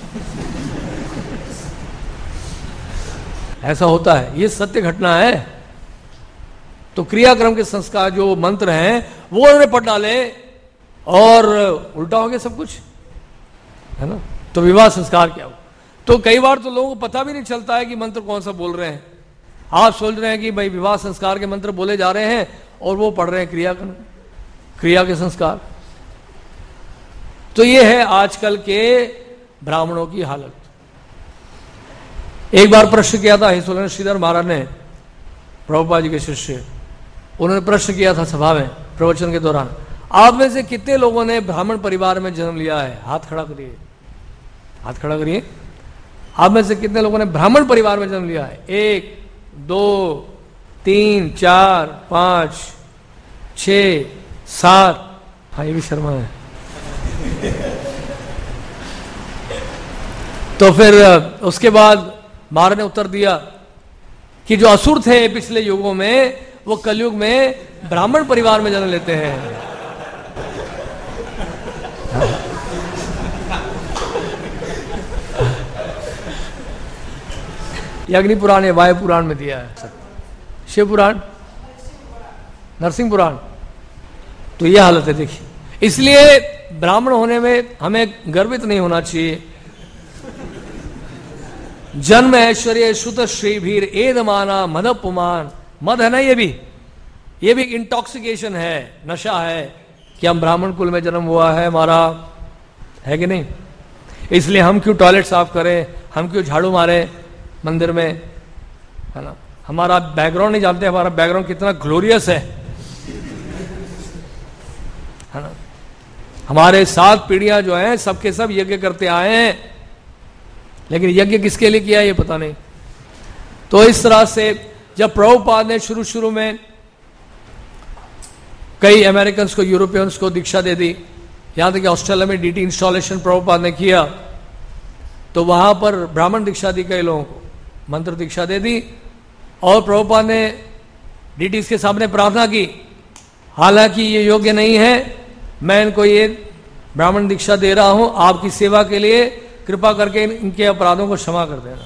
A: ऐसा होता है, ये सत्य घटना है। तो क्रियाक्रम के संस्कार जो मंत्र हैं वो उन्होंने पढ़ डाले और उल्टा हो गया सब कुछ, है ना। तो विवाह संस्कार क्या हो? तो कई बार तो लोगों को पता भी नहीं चलता है कि मंत्र कौन सा बोल रहे हैं। आप सोच रहे हैं कि भाई विवाह संस्कार के मंत्र बोले जा रहे हैं और वो पढ़ रहे हैं क्रिया क्रिया के संस्कार। तो ये है आजकल के ब्राह्मणों की हालत। एक बार प्रश्न किया था हिसोलन श्रीधर महाराज ने, प्रभुपाद जी के शिष्य, उन्होंने प्रश्न किया था सभा में प्रवचन के दौरान, आप में से कितने लोगों ने ब्राह्मण परिवार में जन्म लिया है? हाथ खड़ा करिए, हाथ खड़ा करिए। आप में से कितने लोगों ने ब्राह्मण परिवार में जन्म लिया है? एक, दो, तीन, चार, पांच, छ, सात। हाँ, ये भी शर्मा है। तो फिर उसके बाद महाराज ने उत्तर दिया कि जो असुर थे पिछले युगों में वो कलयुग में ब्राह्मण परिवार में जन्म लेते हैं। ये अग्नि पुराण है, वायु पुराण में दिया है, शिव पुराण, नरसिंह पुराण। तो ये हालत है, देखिए। इसलिए ब्राह्मण होने में हमें गर्वित नहीं होना चाहिए। जन्म ऐश्वर्य सुत श्री भीर एदमाना मदपुमान, मद है ना, ये भी ये भी इंटॉक्सिकेशन है, नशा है कि हम ब्राह्मण कुल में जन्म हुआ है हमारा, है कि नहीं। इसलिए हम क्यों टॉयलेट साफ करें, हम क्यों झाड़ू मारे मंदिर में, है ना। हमारा बैकग्राउंड नहीं जानते, हमारा बैकग्राउंड कितना ग्लोरियस है, है ना। हमारे सात पीढ़ियां जो हैं सबके सब यज्ञ करते आए हैं, लेकिन यज्ञ किसके लिए किया ये पता नहीं। तो इस तरह से जब प्रभुपाद ने शुरू शुरू में कई अमेरिकन को, यूरोपियंस को दीक्षा दे दी, यहां तक कि ऑस्ट्रेलिया में डीटी इंस्टॉलेशन प्रभुपाद ने किया, तो वहां पर ब्राह्मण दीक्षा दी कई लोगों को, मंत्र दीक्षा दे दी। और प्रभुपाद ने डीटी के सामने प्रार्थना की, हालांकि ये योग्य नहीं है, मैं इनको ये ब्राह्मण दीक्षा दे रहा हूं आपकी सेवा के लिए, कृपा करके इनके अपराधों को क्षमा कर देना,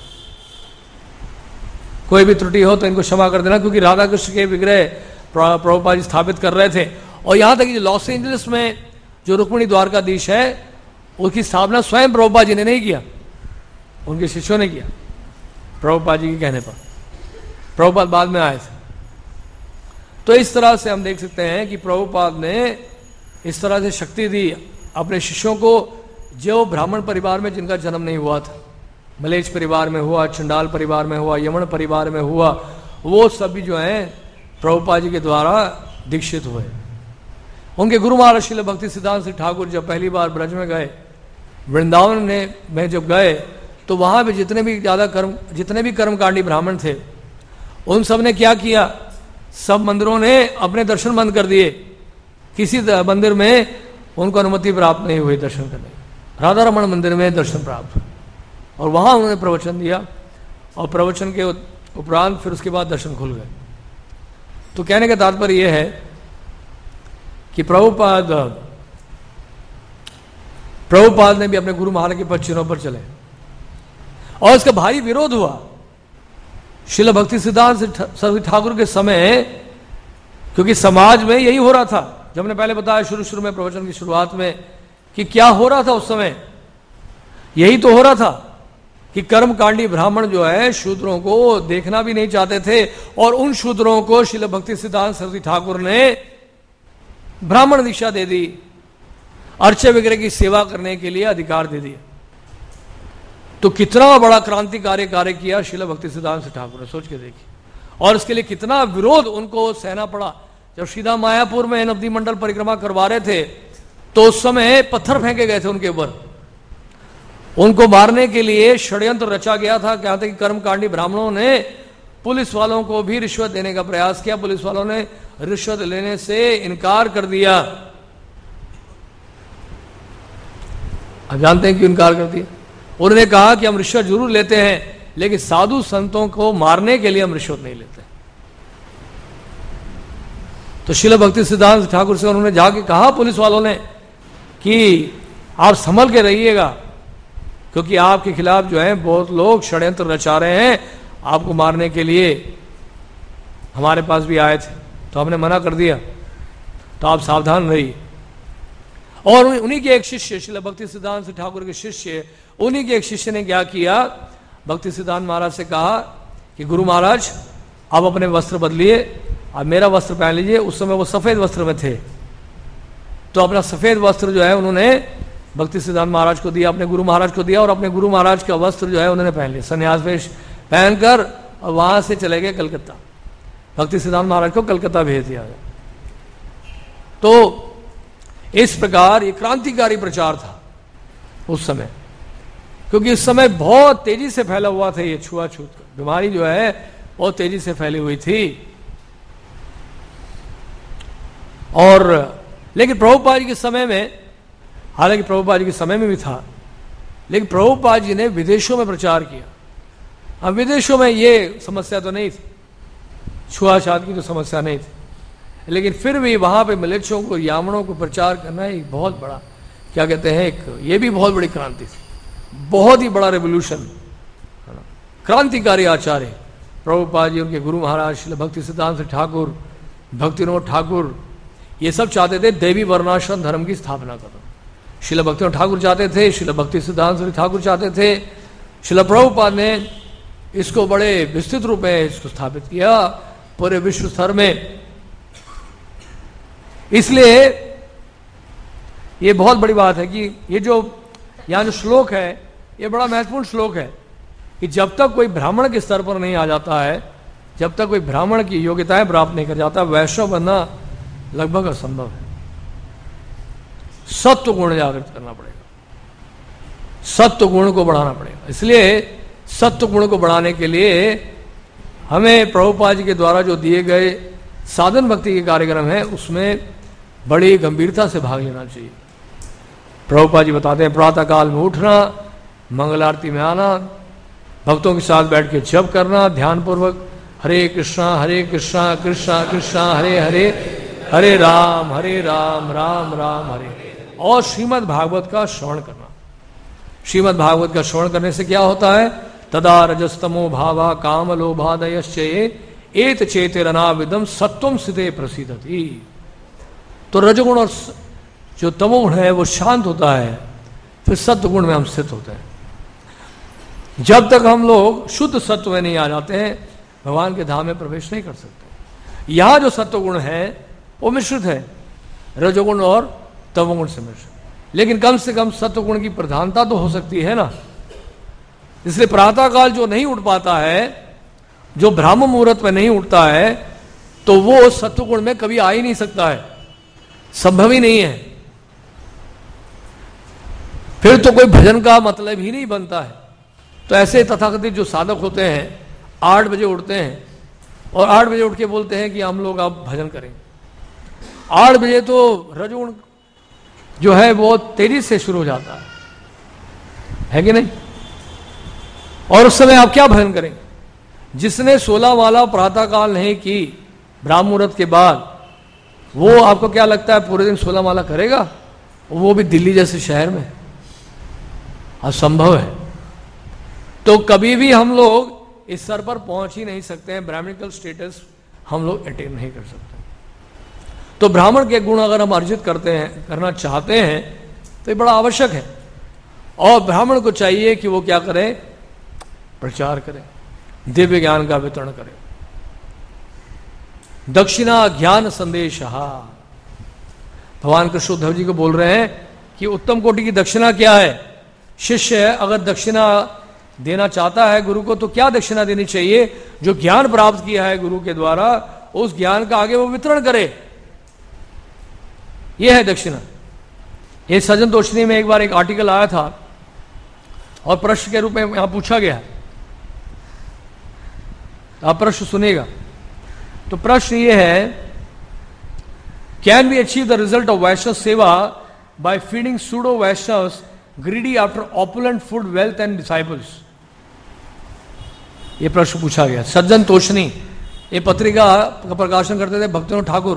A: कोई भी त्रुटि हो तो इनको क्षमा कर देना। क्योंकि राधा कृष्ण के विग्रह प्रभुपाद जी स्थापित कर रहे थे। और यहां तक कि लॉस एंजलिस में जो रुक्मिणी द्वारकाधीश है उसकी स्थापना स्वयं प्रभुपाद जी ने नहीं किया, उनके शिष्यों ने किया प्रभुपाद जी के कहने पर। प्रभुपाद बाद में आए थे। तो इस तरह से हम देख सकते हैं कि प्रभुपाद ने इस तरह से शक्ति दी अपने शिष्यों को, जो ब्राह्मण परिवार में जिनका जन्म नहीं हुआ था, मलेच्छ परिवार में हुआ, चंडाल परिवार में हुआ, यमन परिवार में हुआ, वो सभी जो हैं प्रभुपाद जी के द्वारा दीक्षित हुए। उनके गुरु महाराज श्रील भक्ति सिद्धांत श्री ठाकुर जब पहली बार ब्रज में गए, वृंदावन ने में जब गए, तो वहां पे जितने भी ज्यादा कर्म जितने भी कर्मकांडी ब्राह्मण थे, उन सब ने क्या किया, सब मंदिरों ने अपने दर्शन बंद कर दिए। किसी मंदिर में उनको अनुमति प्राप्त नहीं हुई दर्शन करने। राधा रमण मंदिर में दर्शन प्राप्त हुए और वहां उन्होंने प्रवचन दिया, और प्रवचन के उपरांत फिर उसके बाद दर्शन खुल गए। तो कहने का तात्पर्य यह है कि प्रभुपाद प्रभुपाद ने भी अपने गुरु महाराज के पद चिन्हों पर चले, और इसका भारी विरोध हुआ श्रील भक्ति सिद्धांत सरस्वती ठाकुर के समय, क्योंकि समाज में यही हो रहा था। जब हमने पहले बताया शुरू शुरू में प्रवचन की शुरुआत में कि क्या हो रहा था उस समय, यही तो हो रहा था कि कर्मकांडी ब्राह्मण जो है शूद्रों को देखना भी नहीं चाहते थे, और उन शूद्रों को श्रील भक्ति सिद्धांत सरस्वती ठाकुर ने ब्राह्मण दीक्षा दे दी, अर्चे वगैरह की सेवा करने के लिए अधिकार दे दिया। तो कितना बड़ा क्रांतिकारी कार्य किया श्रील भक्ति सिद्धांत ठाकुर ने, सोच के देखिए। और इसके लिए कितना विरोध उनको सहना पड़ा। जब सीधा मायापुर में नवदीप मंडल परिक्रमा करवा रहे थे, तो उस समय पत्थर फेंके गए थे उनके ऊपर। उनको मारने के लिए षड्यंत्र रचा गया था। क्या था कि कर्मकांडी ब्राह्मणों ने पुलिस वालों को भी रिश्वत देने का प्रयास किया। पुलिस वालों ने रिश्वत लेने से इनकार कर दिया। अब जानते हैं क्यों इनकार कर दिया? उन्होंने कहा कि हम रिश्वत जरूर लेते हैं, लेकिन साधु संतों को मारने के लिए हम रिश्वत नहीं लेते। तो श्रील भक्ति सिद्धांत ठाकुर से उन्होंने जाके कहा पुलिस वालों ने कि आप संभल के रहिएगा, क्योंकि आपके खिलाफ जो है बहुत लोग षड्यंत्र रचा रहे हैं, आपको मारने के लिए हमारे पास भी आए थे। तो हमने मना कर दिया, तो आप सावधान रहिए। और उन्हीं के एक शिष्य श्रील भक्ति सिद्धांत ठाकुर के शिष्य उन्हीं के एक शिष्य ने क्या किया, भक्ति सिद्धांत महाराज से कहा कि गुरु महाराज आप अपने वस्त्र बदलिए, आप मेरा वस्त्र पहन लीजिए। उस समय वो सफेद वस्त्र में थे, तो अपना सफेद वस्त्र जो है उन्होंने भक्ति सिद्धांत महाराज को दिया, अपने गुरु महाराज को दिया, और अपने गुरु महाराज का वस्त्र जो है उन्होंने पहन लिया, संन्यास वेश पहनकर, और वहां से चले गए कलकत्ता। भक्ति सिद्धांत महाराज को कलकत्ता भेज दिया गया। तो इस प्रकार ये क्रांतिकारी प्रचार था उस समय, क्योंकि उस समय बहुत तेजी से फैला हुआ था ये छुआछूत बीमारी जो है, बहुत तेजी से फैली हुई थी। और लेकिन प्रभुपाद जी के समय में, हालांकि प्रभुपाद जी के समय में भी था, लेकिन प्रभुपाद जी ने विदेशों में प्रचार किया। अब विदेशों में ये समस्या तो नहीं थी, छुआछूत की तो समस्या नहीं थी, लेकिन फिर भी वहां पे मिलेच्छों को, यामनों को प्रचार करना एक बहुत बड़ा, क्या कहते हैं, एक ये भी बहुत बड़ी क्रांति थी, बहुत ही बड़ा रेवोल्यूशन, क्रांतिकारी आचार्य प्रभुपाद जी, उनके गुरु महाराज श्रील भक्ति सिद्धांत ठाकुर, भक्तिविनोद ठाकुर, ये सब चाहते थे देवी वर्णाश्रम धर्म की स्थापना करो। श्रील भक्तिविनोद ठाकुर चाहते थे, श्रील भक्ति सिद्धांत ठाकुर चाहते थे, श्रील प्रभुपाद ने इसको बड़े विस्तृत रूप में इसको स्थापित किया पूरे विश्व स्तर में। इसलिए ये बहुत बड़ी बात है कि ये जो यहाँ जो श्लोक है, ये बड़ा महत्वपूर्ण श्लोक है कि जब तक कोई ब्राह्मण के स्तर पर नहीं आ जाता है, जब तक कोई ब्राह्मण की योग्यताएं प्राप्त नहीं कर जाता, वैष्णव बनना लगभग असंभव है। सत्व गुण जागृत करना पड़ेगा, सत्व गुण को बढ़ाना पड़ेगा। इसलिए सत्व गुण को बढ़ाने के लिए हमें प्रभुपाद जी के द्वारा जो दिए गए साधन भक्ति के कार्यक्रम है, उसमें बड़ी गंभीरता से भाग लेना चाहिए। प्रभुपाद जी बताते हैं प्रातः काल में उठना, मंगल आरती में आना, भक्तों के साथ बैठ के जप करना ध्यान पूर्वक, हरे कृष्णा हरे कृष्णा कृष्णा कृष्णा हरे हरे, हरे राम हरे राम राम राम हरे, और श्रीमद् भागवत का श्रवण करना। श्रीमद् भागवत का श्रवण करने से क्या होता है, तदा रजस्तमो भावा काम लोभादयश्चये एत चेतेरनाविदम सत्वम सिद्धे प्रसिद्धति। तो रजगुण और जो तमोगुण है वो शांत होता है, फिर सत्व गुण में हम स्थित होते हैं। जब तक हम लोग शुद्ध सत्व में नहीं आ जाते हैं, भगवान के धाम में प्रवेश नहीं कर सकते। यहां जो सत्व गुण है वो मिश्रित है, रजोगुण और तमोगुण से मिश्रित, लेकिन कम से कम सत्व गुण की प्रधानता तो हो सकती है ना। इसलिए प्रातः काल जो नहीं उठ पाता है, जो ब्राह्म मुहूर्त में नहीं उठता है, तो वो सत्वगुण में कभी आ ही नहीं सकता है, संभव ही नहीं है। फिर तो कोई भजन का मतलब ही नहीं बनता है। तो ऐसे तथाकथित जो साधक होते हैं आठ बजे उठते हैं और आठ बजे उठ के बोलते हैं कि हम लोग अब भजन करेंगे। आठ बजे तो रजोगुण जो है वो तेजी से शुरू हो जाता है, है कि नहीं? और उस समय आप क्या भजन करेंगे? जिसने सोलह माला प्रातःकाल नहीं की ब्राह्म मुहूर्त के बाद, वो आपको क्या लगता है पूरे दिन सोलह माला करेगा? वो भी दिल्ली जैसे शहर में, असंभव है। तो कभी भी हम लोग इस स्तर पर पहुंच ही नहीं सकते हैं, ब्राह्मणिकल स्टेटस हम लोग अटेन नहीं कर सकते। तो ब्राह्मण के गुण अगर हम अर्जित करते हैं, करना चाहते हैं, तो ये बड़ा आवश्यक है। और ब्राह्मण को चाहिए कि वो क्या करे? प्रचार करें, दिव्य ज्ञान का वितरण करें। दक्षिणा ज्ञान संदेश, भगवान कृष्ण उद्धव जी को बोल रहे हैं कि उत्तम कोटि की दक्षिणा क्या है? शिष्य अगर दक्षिणा देना चाहता है गुरु को, तो क्या दक्षिणा देनी चाहिए? जो ज्ञान प्राप्त किया है गुरु के द्वारा, उस ज्ञान का आगे वो वितरण करे, यह है दक्षिणा। ये सज्जन तोषणी में एक बार एक आर्टिकल आया था और प्रश्न के रूप में यहां पूछा गया, आप प्रश्न सुनेगा। तो प्रश्न ये है, can we achieve the result of Vaishnava seva by feeding pseudo Vaishnavas greedy after opulent food, wealth and disciples? ये प्रश्न पूछा गया। सज्जन तोषणी ये पत्रिका का प्रकाशन करते थे भक्तिविनोद ठाकुर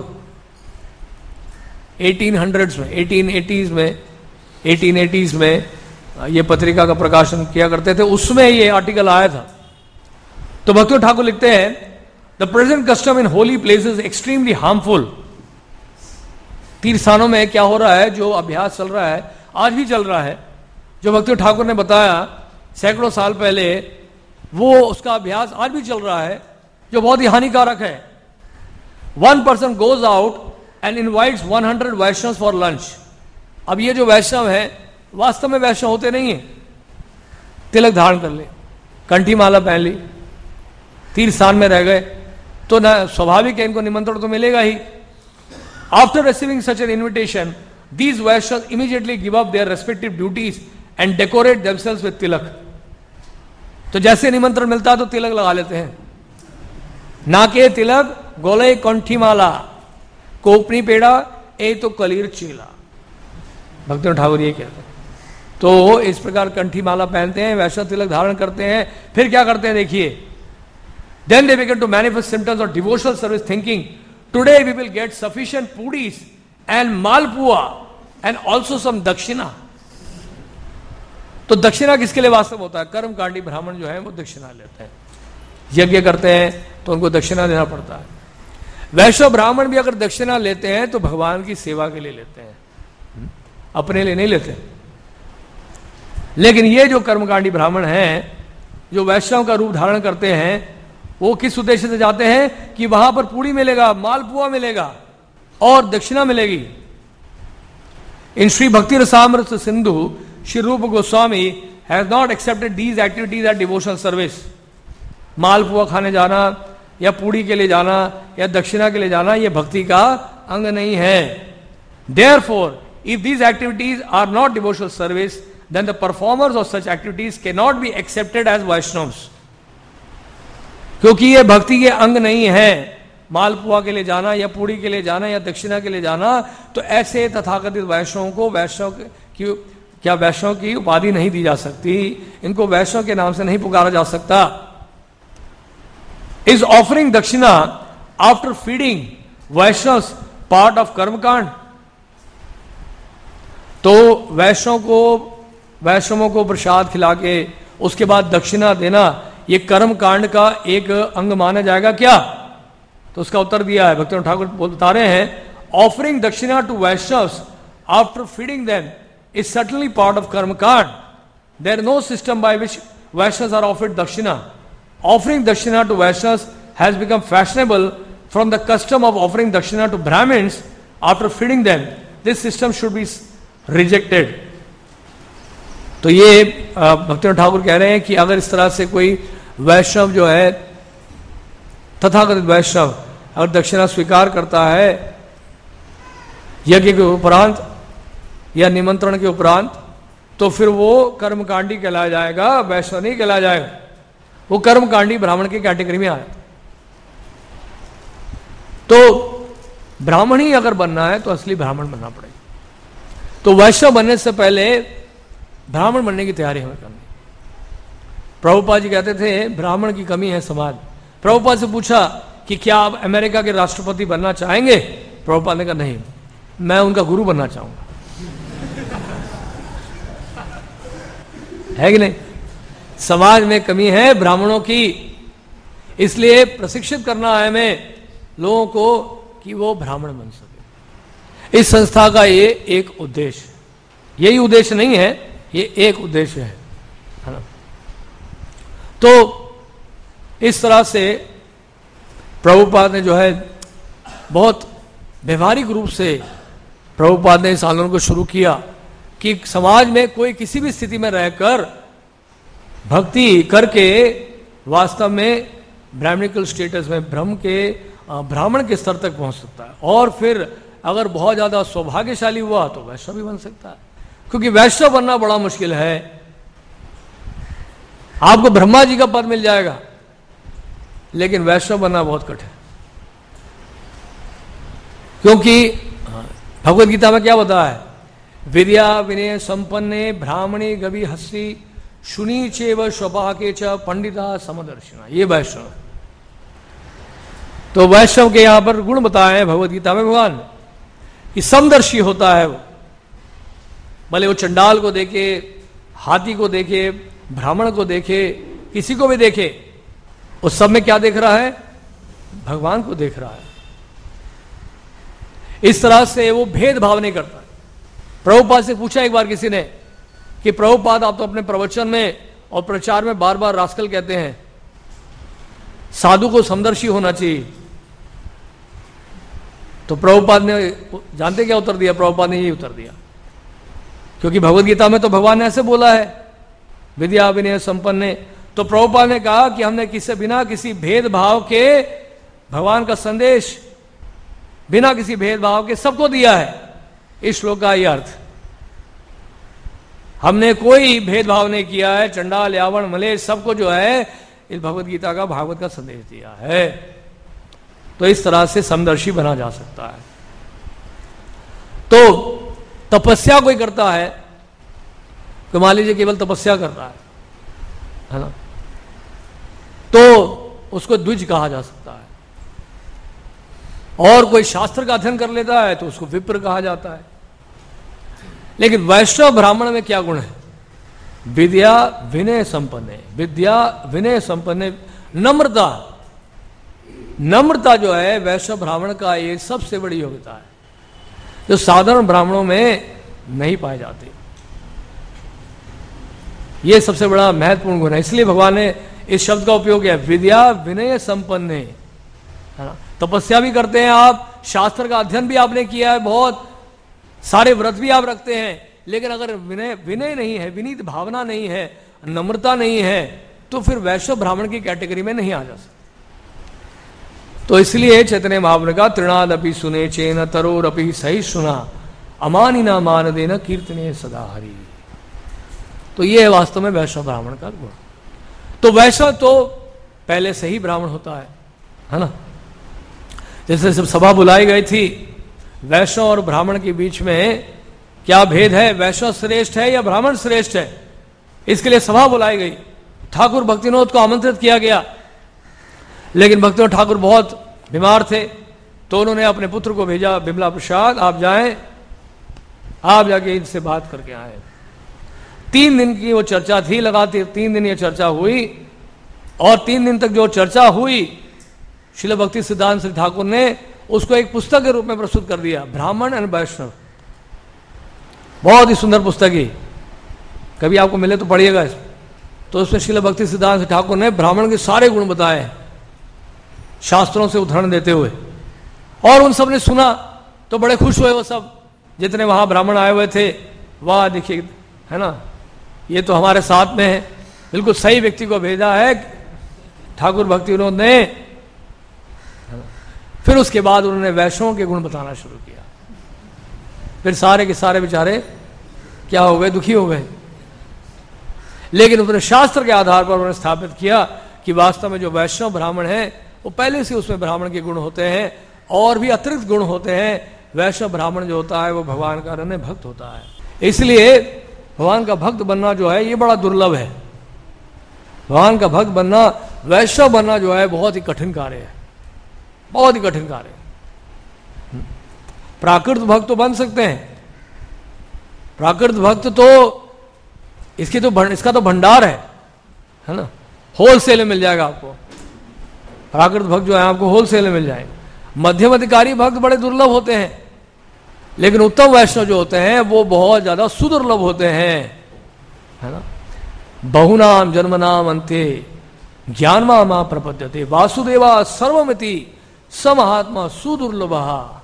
A: अठारह सौ में, अठारह सौ अस्सी में, अठारह सौ अस्सी में ये पत्रिका का प्रकाशन किया करते थे। उसमें ये आर्टिकल आया था। तो भक्तिविनोद ठाकुर लिखते हैं, the present custom in holy places extremely harmful. तीर्थ स्थानों में क्या हो रहा है, जो अभ्यास चल रहा है, आज भी चल रहा है, जो भक्तिविनोद ठाकुर ने बताया सैकड़ों साल पहले, वो उसका अभ्यास आज भी चल रहा है, जो बहुत ही हानिकारक है। One person goes out and invites one hundred Vaishnavas for lunch. अब ये जो वैष्णव है वास्तव में वैष्णव होते नहीं है, तिलक धारण कर ले, कंठी माला पहन ली, तीर्थ स्थान में रह गए, तो ना स्वाभाविक है इनको निमंत्रण तो मिलेगा ही। After receiving such an invitation, these Vaishnavas immediately give up their respective duties and decorate themselves with tilak। तो जैसे निमंत्रण मिलता है तो तिलक लगा लेते हैं, नाके तिलक, गोले कंठी माला, कोपनी पेड़ा, ए तो कलीर चीला। भक्तिविनोद ठाकुर ये कहते हैं। तो इस प्रकार कंठी माला पहनते हैं, वैष्णव तिलक धारण करते हैं, फिर क्या करते हैं देखिए, then they begin to manifest symptoms of devotional service, thinking today we will get sufficient pudis and malpua and also some दक्षिणा। तो दक्षिणा किसके लिए वास्तव होता है? कर्मकांडी ब्राह्मण जो है वो दक्षिणा लेते हैं, यज्ञ करते हैं तो उनको दक्षिणा देना पड़ता है। वैष्णव ब्राह्मण भी अगर दक्षिणा लेते हैं तो भगवान की सेवा के लिए लेते हैं, अपने लिए नहीं लेते। लेकिन ये जो कर्मकांडी ब्राह्मण हैं, जो वैष्णव का रूप धारण करते हैं, वो किस उद्देश्य से जाते हैं कि वहां पर पूड़ी मिलेगा, मालपुआ मिलेगा और दक्षिणा मिलेगी। इन श्री भक्ति Rasamrita Sindhu Shri Rupa Goswami has not accepted these activities at devotional service. Malpua खाने जाना या पूड़ी के लिए जाना या दक्षिणा के लिए जाना, यह भक्ति का अंग नहीं है। Therefore if these activities are not devotional service, then the performers of such activities can not be accepted as Vaishnavas. क्योंकि ये भक्ति के अंग नहीं है, मालपुआ के लिए जाना या पूड़ी के लिए जाना या दक्षिणा के लिए जाना, तो ऐसे तथाकथित वैष्णवों को वैष्णव की क्या वैष्णव की उपाधि नहीं दी जा सकती, इनको वैष्णव के नाम से नहीं पुकारा जा सकता। Is offering dakshina after feeding Vaishnava part of karmakand? तो वैष्णव को वैष्णवों को प्रसाद खिला के उसके बाद दक्षिणा देना, ये कर्म कांड का एक अंग माना जाएगा क्या? तो उसका उत्तर दिया है भक्तिविनोद ठाकुर बता रहे हैं, offering dakshina to Vaishnavas after feeding them is certainly part of karmakand. There no system by which Vaishnavas are offered dakshina. Offering dakshina to Vaishnavas has become fashionable from the custom of offering dakshina to Brahmans after feeding them. This system should be rejected. तो ये भक्तिविनोद ठाकुर कह रहे हैं कि अगर इस तरह से कोई वैष्णव जो है, तथाकथित वैष्णव अगर दक्षिणा स्वीकार करता है यज्ञ के उपरांत या निमंत्रण के उपरांत, तो फिर वो कर्मकांडी कहलाया जाएगा, वैश्य नहीं कहलाया जाएगा। वो कर्मकांडी ब्राह्मण की कैटेगरी में आया। तो ब्राह्मण ही अगर बनना है तो असली ब्राह्मण बनना पड़ेगा। तो वैश्य बनने से पहले ब्राह्मण बनने की तैयारी हमें करनी। प्रभुपाद जी कहते थे ब्राह्मण की कमी है समाज। प्रभुपाद से पूछा कि क्या आप अमेरिका के राष्ट्रपति बनना चाहेंगे? प्रभुपाद ने कहा नहीं, मैं उनका गुरु बनना चाहूंगा। है कि नहीं? समाज में कमी है ब्राह्मणों की, इसलिए प्रशिक्षित करना है हमें लोगों को कि वो ब्राह्मण बन सके। इस संस्था का ये एक उद्देश्य, यही उद्देश्य नहीं है, ये एक उद्देश्य है, है ना? तो इस तरह से प्रभुपाद ने जो है बहुत व्यवहारिक रूप से प्रभुपाद ने इस आंदोलन को शुरू किया कि समाज में कोई किसी भी स्थिति में रहकर भक्ति करके वास्तव में ब्राह्मणिकल स्टेटस में ब्रह्म के ब्राह्मण के स्तर तक पहुंच सकता है। और फिर अगर बहुत ज्यादा सौभाग्यशाली हुआ तो वैश्य भी बन सकता है, क्योंकि वैश्य बनना बड़ा मुश्किल है। आपको ब्रह्मा जी का पद मिल जाएगा, लेकिन वैश्य बनना बहुत कठिन, क्योंकि भगवद गीता में क्या बताया है? विद्या विनय संपन्ने ब्राह्मणे गवि हस्सी शुनी चेव स्वपाके च पंडिता समदर्शिना। ये वैष्णव। तो वैष्णव के यहां पर गुण बताए हैं भगवद गीता में भगवान कि समदर्शी होता है वो। भले वो चंडाल को देखे, हाथी को देखे, ब्राह्मण को देखे, किसी को भी देखे, उस सब में क्या देख रहा है? भगवान को देख रहा है। इस तरह से वो भेदभाव नहीं करता। प्रभुपाद से पूछा एक बार किसी ने कि प्रभुपाद आप तो अपने प्रवचन में और प्रचार में बार बार रास्कल कहते हैं, साधु को समदर्शी होना चाहिए। तो प्रभुपाद ने जानते क्या उत्तर दिया? प्रभुपाद ने यही उत्तर दिया, क्योंकि भगवद गीता में तो भगवान ने ऐसे बोला है विद्या विनय संपन्न। तो प्रभुपाद ने कहा कि हमने किसी बिना किसी भेदभाव के भगवान का संदेश बिना किसी भेदभाव के सबको दिया है। इस श्लोक का यह अर्थ, हमने कोई भेदभाव नहीं किया है, चंडाल यावण मलेश सबको जो है इस भगवद गीता का भागवत का संदेश दिया है। तो इस तरह से समदर्शी बना जा सकता है। तो तपस्या कोई करता है तो मान लीजिए केवल तपस्या कर रहा है, है ना, तो उसको द्विज कहा जा सकता है। और कोई शास्त्र का अध्ययन कर लेता है तो उसको विप्र कहा जाता है। लेकिन वैष्णव ब्राह्मण में क्या गुण है? विद्या विनय संपन्न। विद्या विनय संपन्न, नम्रता। नम्रता जो है वैष्णव ब्राह्मण का ये सबसे बड़ी योग्यता है, जो साधारण ब्राह्मणों में नहीं पाए जाते। ये सबसे बड़ा महत्वपूर्ण गुण है। इसलिए भगवान ने इस शब्द का उपयोग किया, विद्या विनय संपन्न, है ना। तपस्या भी करते हैं आप, शास्त्र का अध्ययन भी आपने किया है, बहुत सारे व्रत भी आप रखते हैं, लेकिन अगर विनय विनय नहीं है, विनीत भावना नहीं है, नम्रता नहीं है, तो फिर वैश्य ब्राह्मण की कैटेगरी में नहीं आ जा सकते। तो इसलिए चैतन्य महाप्रभु का त्रिनाद अपि सुने चेन तरोर अपि सही सुना अमानी ना मान देना कीर्तने सदा हरि। तो ये है वास्तव में वैश्य ब्राह्मण का गुण। तो वैश्य तो पहले से ही ब्राह्मण होता है, है ना। जैसे जब सभा बुलाई गई थी, वैश्य और ब्राह्मण के बीच में क्या भेद है? वैश्य श्रेष्ठ है या ब्राह्मण श्रेष्ठ है? इसके लिए सभा बुलाई गई। ठाकुर भक्तिनोद को आमंत्रित किया गया, लेकिन भक्तिनोद ठाकुर बहुत बीमार थे, तो उन्होंने अपने पुत्र को भेजा, बिमला प्रसाद आप जाएं, आप जाके इनसे बात करके आए। तीन दिन की वो चर्चा थी, लगातार तीन दिन ये चर्चा हुई, और तीन दिन तक जो चर्चा हुई श्रील भक्ति सिद्धांत श्री ठाकुर ने उसको एक पुस्तक के रूप में प्रस्तुत कर दिया, ब्राह्मण एंड वैष्णव। बहुत ही सुंदर पुस्तक है, कभी आपको मिले तो पढ़िएगा इसमें। तो उसमें श्रील भक्ति सिद्धांत ठाकुर ने ब्राह्मण के सारे गुण बताए शास्त्रों से उदाहरण देते हुए, और उन सब ने सुना तो बड़े खुश हुए वो सब, जितने वहां ब्राह्मण आए हुए थे। वाह देखिए, है ना, ये तो हमारे साथ में है, बिल्कुल सही व्यक्ति को भेजा है ठाकुर भक्ति विनोद ने। फिर उसके बाद उन्होंने वैष्णवों के गुण बताना शुरू किया। फिर सारे के सारे बेचारे क्या हो गए, दुखी हो गए। लेकिन उन्होंने शास्त्र के आधार पर उन्होंने स्थापित किया कि वास्तव में जो वैष्णव ब्राह्मण है वो पहले से उसमें ब्राह्मण के गुण होते हैं और भी अतिरिक्त गुण होते हैं। वैष्णव ब्राह्मण जो होता है वो भगवान का अनन्य भक्त होता है। इसलिए भगवान का भक्त बनना जो है ये बड़ा दुर्लभ है। भगवान का भक्त बनना, वैष्णव बनना जो है बहुत ही कठिन कार्य है, बहुत ही कठिन कार्य है। प्राकृत भक्त तो बन सकते हैं, प्राकृत भक्त तो इसकी तो इसका तो भंडार है है ना, होलसेल में मिल जाएगा आपको। प्राकृत भक्त जो है आपको होलसेल में मिल जाएंगे। मध्यम अधिकारी भक्त बड़े दुर्लभ होते हैं, लेकिन उत्तम वैष्णव जो होते हैं वो बहुत ज्यादा सुदुर्लभ होते हैं, है ना। बहुनाम जन्मनाम अंते ज्ञानमा मा प्रपद्यते वासुदेवा सर्वमिति स महात्मा सुदुर्लभ।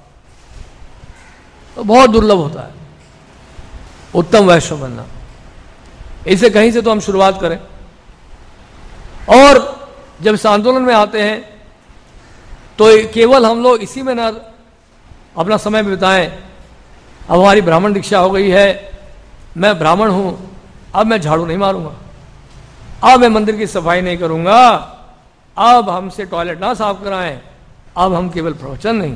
A: तो बहुत दुर्लभ होता है उत्तम वैष्णव बनना। इसे कहीं से तो हम शुरुआत करें। और जब इस आंदोलन में आते हैं तो केवल हम लोग इसी में ना अपना समय बिताएं। अब हमारी ब्राह्मण दीक्षा हो गई है, मैं ब्राह्मण हूं, अब मैं झाड़ू नहीं मारूंगा, अब मैं मंदिर की सफाई नहीं करूंगा, अब हमसे टॉयलेट ना साफ कराएं, अब हम केवल प्रवचन नहीं।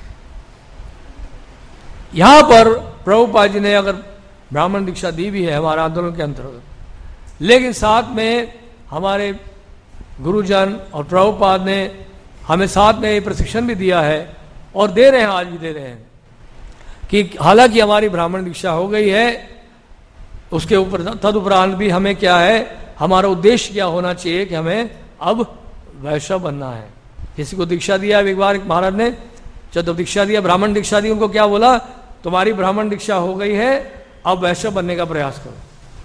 A: यहां पर प्रभुपाद जी ने अगर ब्राह्मण दीक्षा दी भी है हमारे आंदोलन के अंतर्गत, लेकिन साथ में हमारे गुरुजन और प्रभुपाद ने हमें साथ में प्रशिक्षण भी दिया है और दे रहे हैं, आज भी दे रहे हैं कि हालांकि हमारी ब्राह्मण दीक्षा हो गई है, उसके ऊपर तदुपरांत भी हमें क्या है, हमारा उद्देश्य क्या होना चाहिए कि हमें अब वैष्णव बनना है। किसी को दीक्षा दिया एक बार महाराज ने, जब दीक्षा दिया, ब्राह्मण दीक्षा दी, उनको क्या बोला, तुम्हारी ब्राह्मण दीक्षा हो गई है, अब वैश्य बनने का प्रयास करो।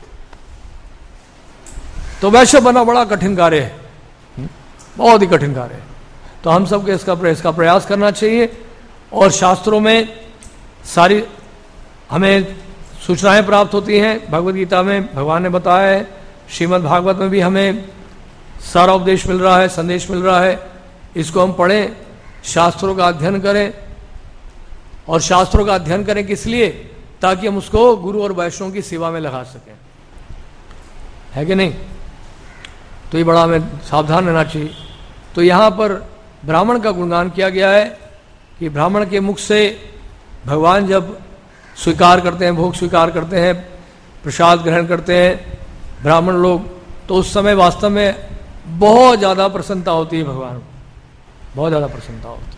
A: तो वैश्य बनना बड़ा कठिन कार्य है, बहुत ही कठिन कार्य है। तो हम सबको इसका इसका प्रयास करना चाहिए। और शास्त्रों में सारी हमें सूचनाएं प्राप्त होती हैं। भगवद गीता में भगवान ने बताया है, श्रीमद् भागवत में भी हमें सारा उपदेश मिल रहा है, संदेश मिल रहा है। इसको हम पढ़ें, शास्त्रों का अध्ययन करें। और शास्त्रों का अध्ययन करें किस लिए, ताकि हम उसको गुरु और वैष्णव की सेवा में लगा सकें, है कि नहीं। तो ये बड़ा हमें सावधान रहना चाहिए। तो यहाँ पर ब्राह्मण का गुणगान किया गया है कि ब्राह्मण के मुख से भगवान जब स्वीकार करते हैं, भोग स्वीकार करते हैं, प्रसाद ग्रहण करते हैं ब्राह्मण लोग, तो उस समय वास्तव में बहुत ज़्यादा प्रसन्नता होती है, भगवान बहुत ज़्यादा प्रसन्नता होती है।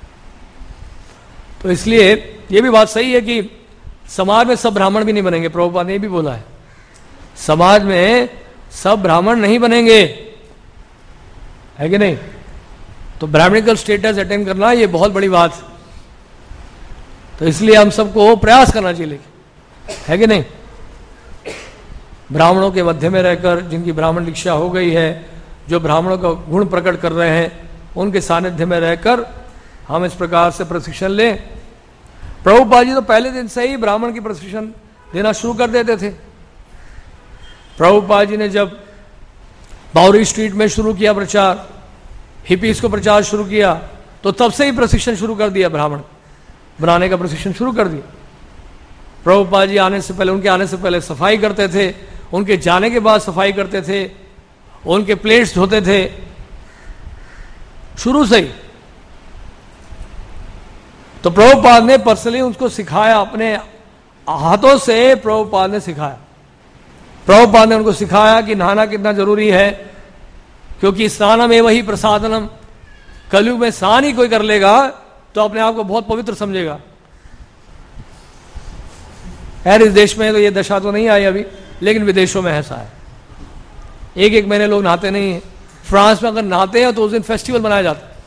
A: तो इसलिए ये भी बात सही है कि समाज में सब ब्राह्मण भी नहीं बनेंगे। प्रभुपाद ने भी बोला है, समाज में सब ब्राह्मण नहीं बनेंगे, है कि नहीं। तो ब्राह्मणिकल स्टेटस अटेन करना ये बहुत बड़ी बात है। तो इसलिए हम सबको प्रयास करना चाहिए, लेकिन है कि नहीं, ब्राह्मणों के मध्य में रहकर, जिनकी ब्राह्मण दीक्षा हो गई है, जो ब्राह्मणों का गुण प्रकट कर रहे हैं, उनके सानिध्य में रहकर हम इस प्रकार से प्रशिक्षण लें। प्रभुपाद जी तो पहले दिन से ही ब्राह्मण की प्रशिक्षण देना शुरू कर देते थे। प्रभुपाद जी ने जब बावरी स्ट्रीट में शुरू किया प्रचार, हिपीज को प्रचार शुरू किया, तो तब से ही प्रशिक्षण शुरू कर दिया, ब्राह्मण बनाने का प्रशिक्षण शुरू कर दिया। प्रभुपाद जी आने से पहले, उनके आने से पहले सफाई करते थे, उनके जाने के बाद सफाई करते थे, उनके प्लेट्स धोते थे, शुरू से ही। तो प्रभुपाद ने पर्सनली उनको सिखाया, अपने हाथों से प्रभुपाद ने सिखाया। प्रभुपाद ने उनको सिखाया कि नहाना कितना जरूरी है, क्योंकि स्नानम एवं ही प्रसादनम, कलयुग में स्नान ही कोई कर लेगा तो अपने आप को बहुत पवित्र समझेगा। खैर इस देश में तो ये दशा तो नहीं आई अभी, लेकिन विदेशों में ऐसा है, एक एक महीने लोग नहाते नहीं है। फ्रांस में अगर नहाते हैं तो उस दिन फेस्टिवल मनाया जाता है,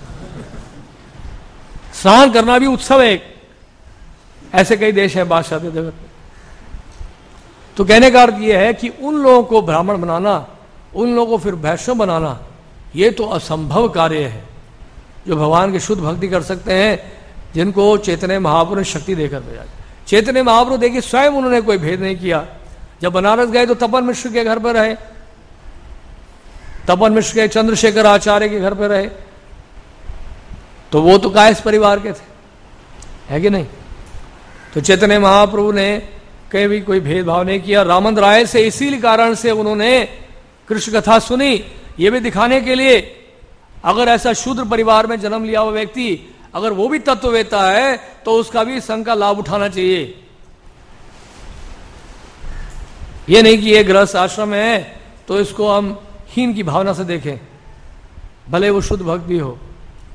A: स्नान करना भी उत्सव है एक। ऐसे कई देश हैं बादशाह जगत में। तो कहने का अर्थ यह है कि उन लोगों को ब्राह्मण बनाना, उन लोगों को फिर वैष्णव बनाना, ये तो असंभव कार्य है। जो भगवान की शुद्ध भक्ति कर सकते हैं, जिनको चैतन्य महाप्रभु ने शक्ति देकर भेजा। चैतन्य महाप्रभु देखिए स्वयं उन्होंने कोई भेद नहीं किया। जब बनारस गए तो तपन मिश्र के घर पर रहे, तपन मिश्र के चंद्रशेखर आचार्य के घर पर रहे। तो वो तो कायस्थ परिवार के थे, है कि नहीं? तो चैतन्य महाप्रभु ने कहीं भी कोई भेदभाव नहीं किया। रामन राय से इसी कारण से उन्होंने कृष्ण कथा सुनी, ये भी दिखाने के लिए अगर ऐसा शूद्र परिवार में जन्म लिया हुआ व्यक्ति अगर वो भी तत्ववेता है तो उसका भी संघ का लाभ उठाना चाहिए। ये नहीं कि ये गृहस्थ आश्रम है तो इसको हम हीन की भावना से देखें, भले वो शुद्ध भक्त भी हो।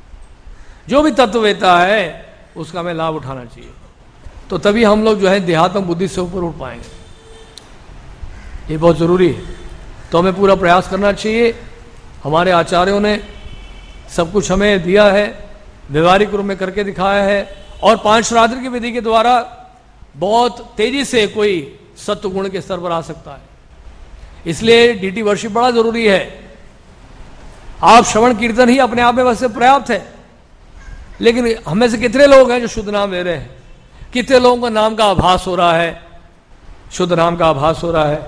A: जो भी तत्ववेता है उसका हमें लाभ उठाना चाहिए, तो तभी हम लोग जो है देहात्मक बुद्धि से ऊपर उठ पाएंगे। ये बहुत जरूरी है, तो हमें पूरा प्रयास करना चाहिए। हमारे आचार्यों ने सब कुछ हमें दिया है, व्यवहारिक रूप में करके दिखाया है, और पांच श्राद्ध की विधि के द्वारा बहुत तेजी से कोई सत्व गुण के स्तर पर आ सकता है। इसलिए डीटी वर्शिप बड़ा जरूरी है। आप श्रवण कीर्तन ही अपने आप में वैसे पर्याप्त है, लेकिन हमें से कितने लोग हैं जो शुद्ध नाम ले रहे हैं? कितने लोगों को नाम का आभास हो रहा है, शुद्ध नाम का आभास हो रहा है?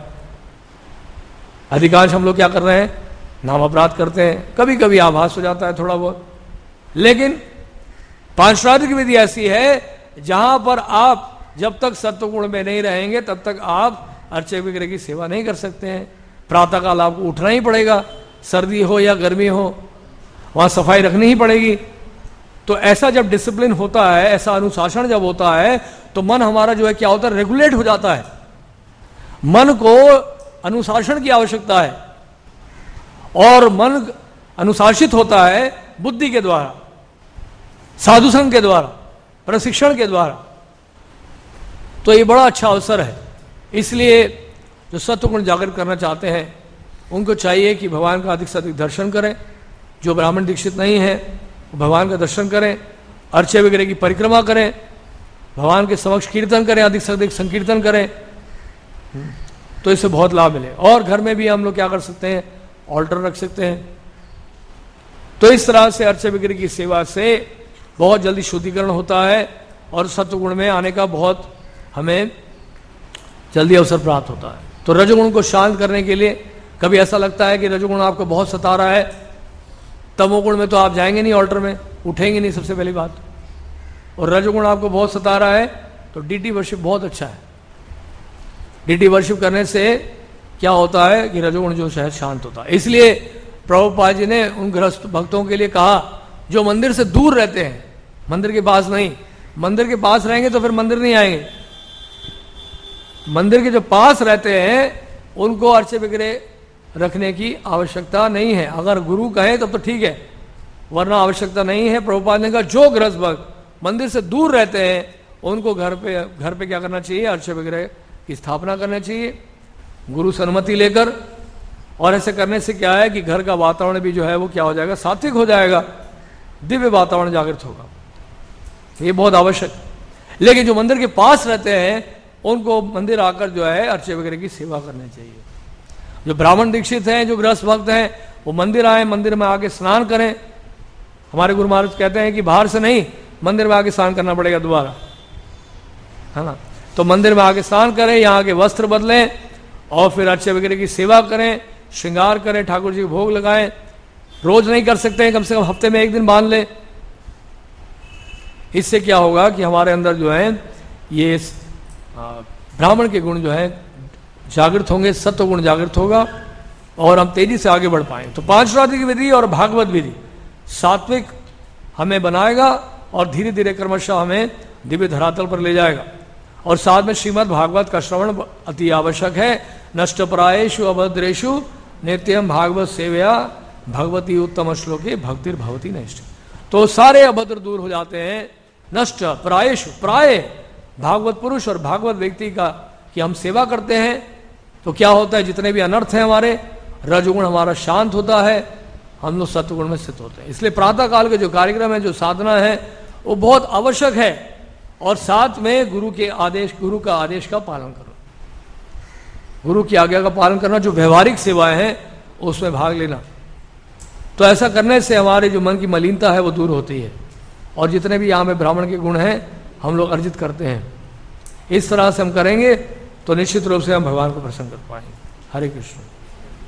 A: अधिकांश हम लोग क्या कर रहे हैं? नाम अपराध करते हैं। कभी कभी आभास हो जाता है थोड़ा बहुत, लेकिन पांच श्राद्ध की विधि ऐसी है जहां पर आप जब तक सत्व गुण में नहीं रहेंगे तब तक आप अर्चक विग्रह की सेवा नहीं कर सकते हैं। प्रातःकाल आपको उठना ही पड़ेगा, सर्दी हो या गर्मी हो, वहां सफाई रखनी ही पड़ेगी। तो ऐसा जब डिसिप्लिन होता है, ऐसा अनुशासन जब होता है, तो मन हमारा जो है क्या होता है? रेगुलेट हो जाता है। मन को अनुशासन की आवश्यकता है, और मन अनुशासित होता है बुद्धि के द्वारा, साधु संघ के द्वारा, प्रशिक्षण के द्वारा। तो ये बड़ा अच्छा अवसर है। इसलिए जो सत्व गुण जागृत करना चाहते हैं उनको चाहिए कि भगवान का अधिक से अधिक दर्शन करें। जो ब्राह्मण दीक्षित नहीं है वो भगवान का दर्शन करें, अर्चय वगैरह की परिक्रमा करें, भगवान के समक्ष कीर्तन करें, अधिक से अधिक संकीर्तन करें, तो इससे बहुत लाभ मिले। और घर में भी हम लोग क्या कर सकते हैं? ऑल्टर रख सकते हैं। तो इस तरह से अर्चय वगैरह की सेवा से बहुत जल्दी शुद्धिकरण होता है और सत्वगुण में आने का बहुत हमें जल्दी अवसर प्राप्त होता है। तो रजोगुण को शांत करने के लिए कभी ऐसा लगता है कि रजोगुण आपको बहुत सता रहा है, तमोगुण में तो आप जाएंगे नहीं, ऑल्टर में उठेंगे नहीं, सबसे पहली बात। और रजोगुण आपको बहुत सता रहा है तो डीटी वर्शिप बहुत अच्छा है। डीटी वर्शिप करने से क्या होता है कि रजोगुण जो है शांत होता है। इसलिए प्रभुपाद जी ने उन गृहस्थ भक्तों के लिए कहा जो मंदिर से दूर रहते हैं, मंदिर के पास नहीं। मंदिर के पास रहेंगे तो फिर मंदिर नहीं आएंगे। मंदिर के जो पास रहते हैं उनको अर्चय विग्रह रखने की आवश्यकता नहीं है। अगर गुरु कहे तब तो ठीक है, वरना आवश्यकता नहीं है। प्रभुपाद ने कहा जो गृहस्थ भक्त मंदिर से दूर रहते हैं उनको घर पे घर पे क्या करना चाहिए? अर्चय विग्रह की स्थापना करना चाहिए गुरु से अनुमति लेकर। और ऐसे करने से क्या है कि घर का वातावरण भी जो है वो क्या हो जाएगा? सात्विक हो जाएगा, दिव्य वातावरण जागृत होगा। ये बहुत आवश्यक है। लेकिन जो मंदिर के पास रहते हैं उनको मंदिर आकर जो है अर्चय वगैरह की सेवा करनी चाहिए। जो ब्राह्मण दीक्षित हैं, जो गृहस्थ भक्त हैं, वो मंदिर आए, मंदिर में आके स्नान करें। हमारे गुरु महाराज कहते हैं कि बाहर से नहीं, मंदिर में आके स्नान करना पड़ेगा दोबारा, है ना। तो मंदिर में आके स्नान करें, यहाँ के वस्त्र बदलें और फिर अर्चय वगैरह की सेवा करें, श्रृंगार करें, ठाकुर जी को भोग लगाएं। रोज नहीं कर सकते हैं, कम से कम हफ्ते में एक दिन बांध लें। इससे क्या होगा कि हमारे अंदर जो है ये ब्राह्मण के गुण जो है जागृत होंगे, सत्व गुण जागृत होगा और हम तेजी से आगे बढ़ पाएंगे। तो पांच श्राद्ध की विधि और भागवत विधि सात्विक हमें बनाएगा और धीरे धीरे क्रमशः हमें दिव्य धरातल पर ले जाएगा। और साथ में श्रीमद् भागवत का श्रवण अति आवश्यक है। नष्ट प्रायेषु अभद्रेषु नित्यम भागवत सेवया भगवती उत्तम श्लोके भक्तिर भवती नष्ट। तो सारे अभद्र दूर हो जाते हैं। नष्ट प्रायेषु, प्राय भागवत पुरुष और भागवत व्यक्ति का कि हम सेवा करते हैं तो क्या होता है? जितने भी अनर्थ हैं हमारे, रजोगुण हमारा शांत होता है, हम लोग सत्वगुण में स्थित होते हैं। इसलिए प्रातः काल के जो कार्यक्रम है, जो साधना है, वो बहुत आवश्यक है। और साथ में गुरु के आदेश, गुरु का आदेश का पालन करो, गुरु की आज्ञा का पालन करना। जो व्यवहारिक सेवाएं हैं उसमें भाग लेना। तो ऐसा करने से हमारे जो मन की मलिनता है वो दूर होती है और जितने भी यहाँ में ब्राह्मण के गुण हैं हम लोग अर्जित करते हैं। इस तरह से हम करेंगे तो निश्चित रूप से हम भगवान को प्रसन्न कर पाएंगे। हरे कृष्ण।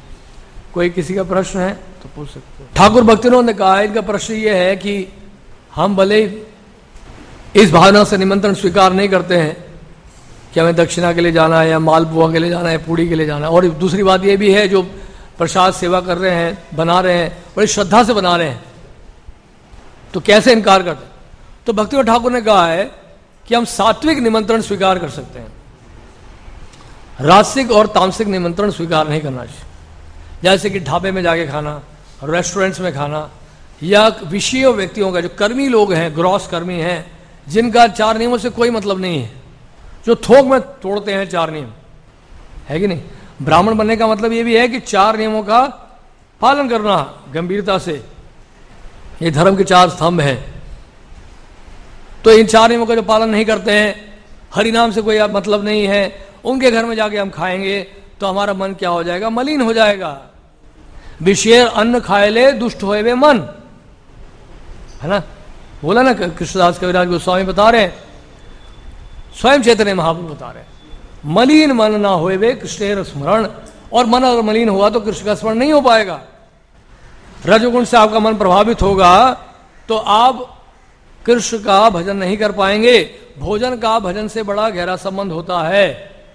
A: कोई किसी का प्रश्न है तो पूछ सकते हैं। ठाकुर भक्तों ने कहा, इनका प्रश्न ये है कि हम भले इस भावना से निमंत्रण स्वीकार नहीं करते हैं कि हमें दक्षिणा के लिए जाना है या मालपुआ के लिए जाना है, पूड़ी के लिए जाना है। और दूसरी बात यह भी है, जो प्रसाद सेवा कर रहे हैं, बना रहे हैं, बड़ी श्रद्धा से बना रहे हैं, तो कैसे इनकार करते? तो भक्तिविनोद ठाकुर ने कहा है कि हम सात्विक निमंत्रण स्वीकार कर सकते हैं, राजसिक और तामसिक निमंत्रण स्वीकार नहीं करना चाहिए। जैसे कि ढाबे में जाके खाना, रेस्टोरेंट्स में खाना, या विषय व्यक्तियों का, जो कर्मी लोग हैं, ग्रॉस कर्मी हैं, जिनका चार नियमों से कोई मतलब नहीं है, जो थोक में तोड़ते हैं चार नियम, है कि नहीं। ब्राह्मण बनने का मतलब यह भी है कि चार नियमों का पालन करना गंभीरता से, ये धर्म के चार स्तंभ हैं। तो इन चार नियमों का जो पालन नहीं करते हैं, हरि नाम से कोई मतलब नहीं है, उनके घर में जाके हम खाएंगे तो हमारा मन क्या हो जाएगा? मलिन हो जाएगा। विषय अन्न खाए ले दुष्ट होए वे मन, है ना, बोला ना कृष्णदास कविराज गोस्वामी बता रहे हैं, स्वयं चैतन्य महाप्रभु बता रहे हैं, मलिन मन ना होए वे कृष्ण स्मरण। और मन अगर मलिन हुआ तो कृष्ण का स्मरण नहीं हो पाएगा। रजोगुण से आपका मन प्रभावित होगा तो आप कृष्ण का भजन नहीं कर पाएंगे। भोजन का भजन से बड़ा गहरा संबंध होता है,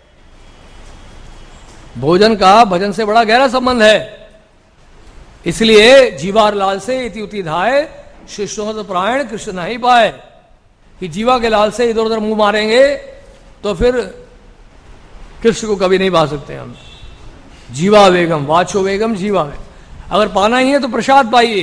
A: भोजन का भजन से बड़ा गहरा संबंध है। इसलिए जीवार लाल से इति उति धाय, शिष्यों प्राण कृष्ण नहीं पाए, कि जीवा के लाल से इधर उधर मुंह मारेंगे तो फिर कृष्ण को कभी नहीं पा सकते हम। जीवा वेगम वाचो वेगम जीवा वेगम, अगर पाना ही है तो प्रसाद पाइए।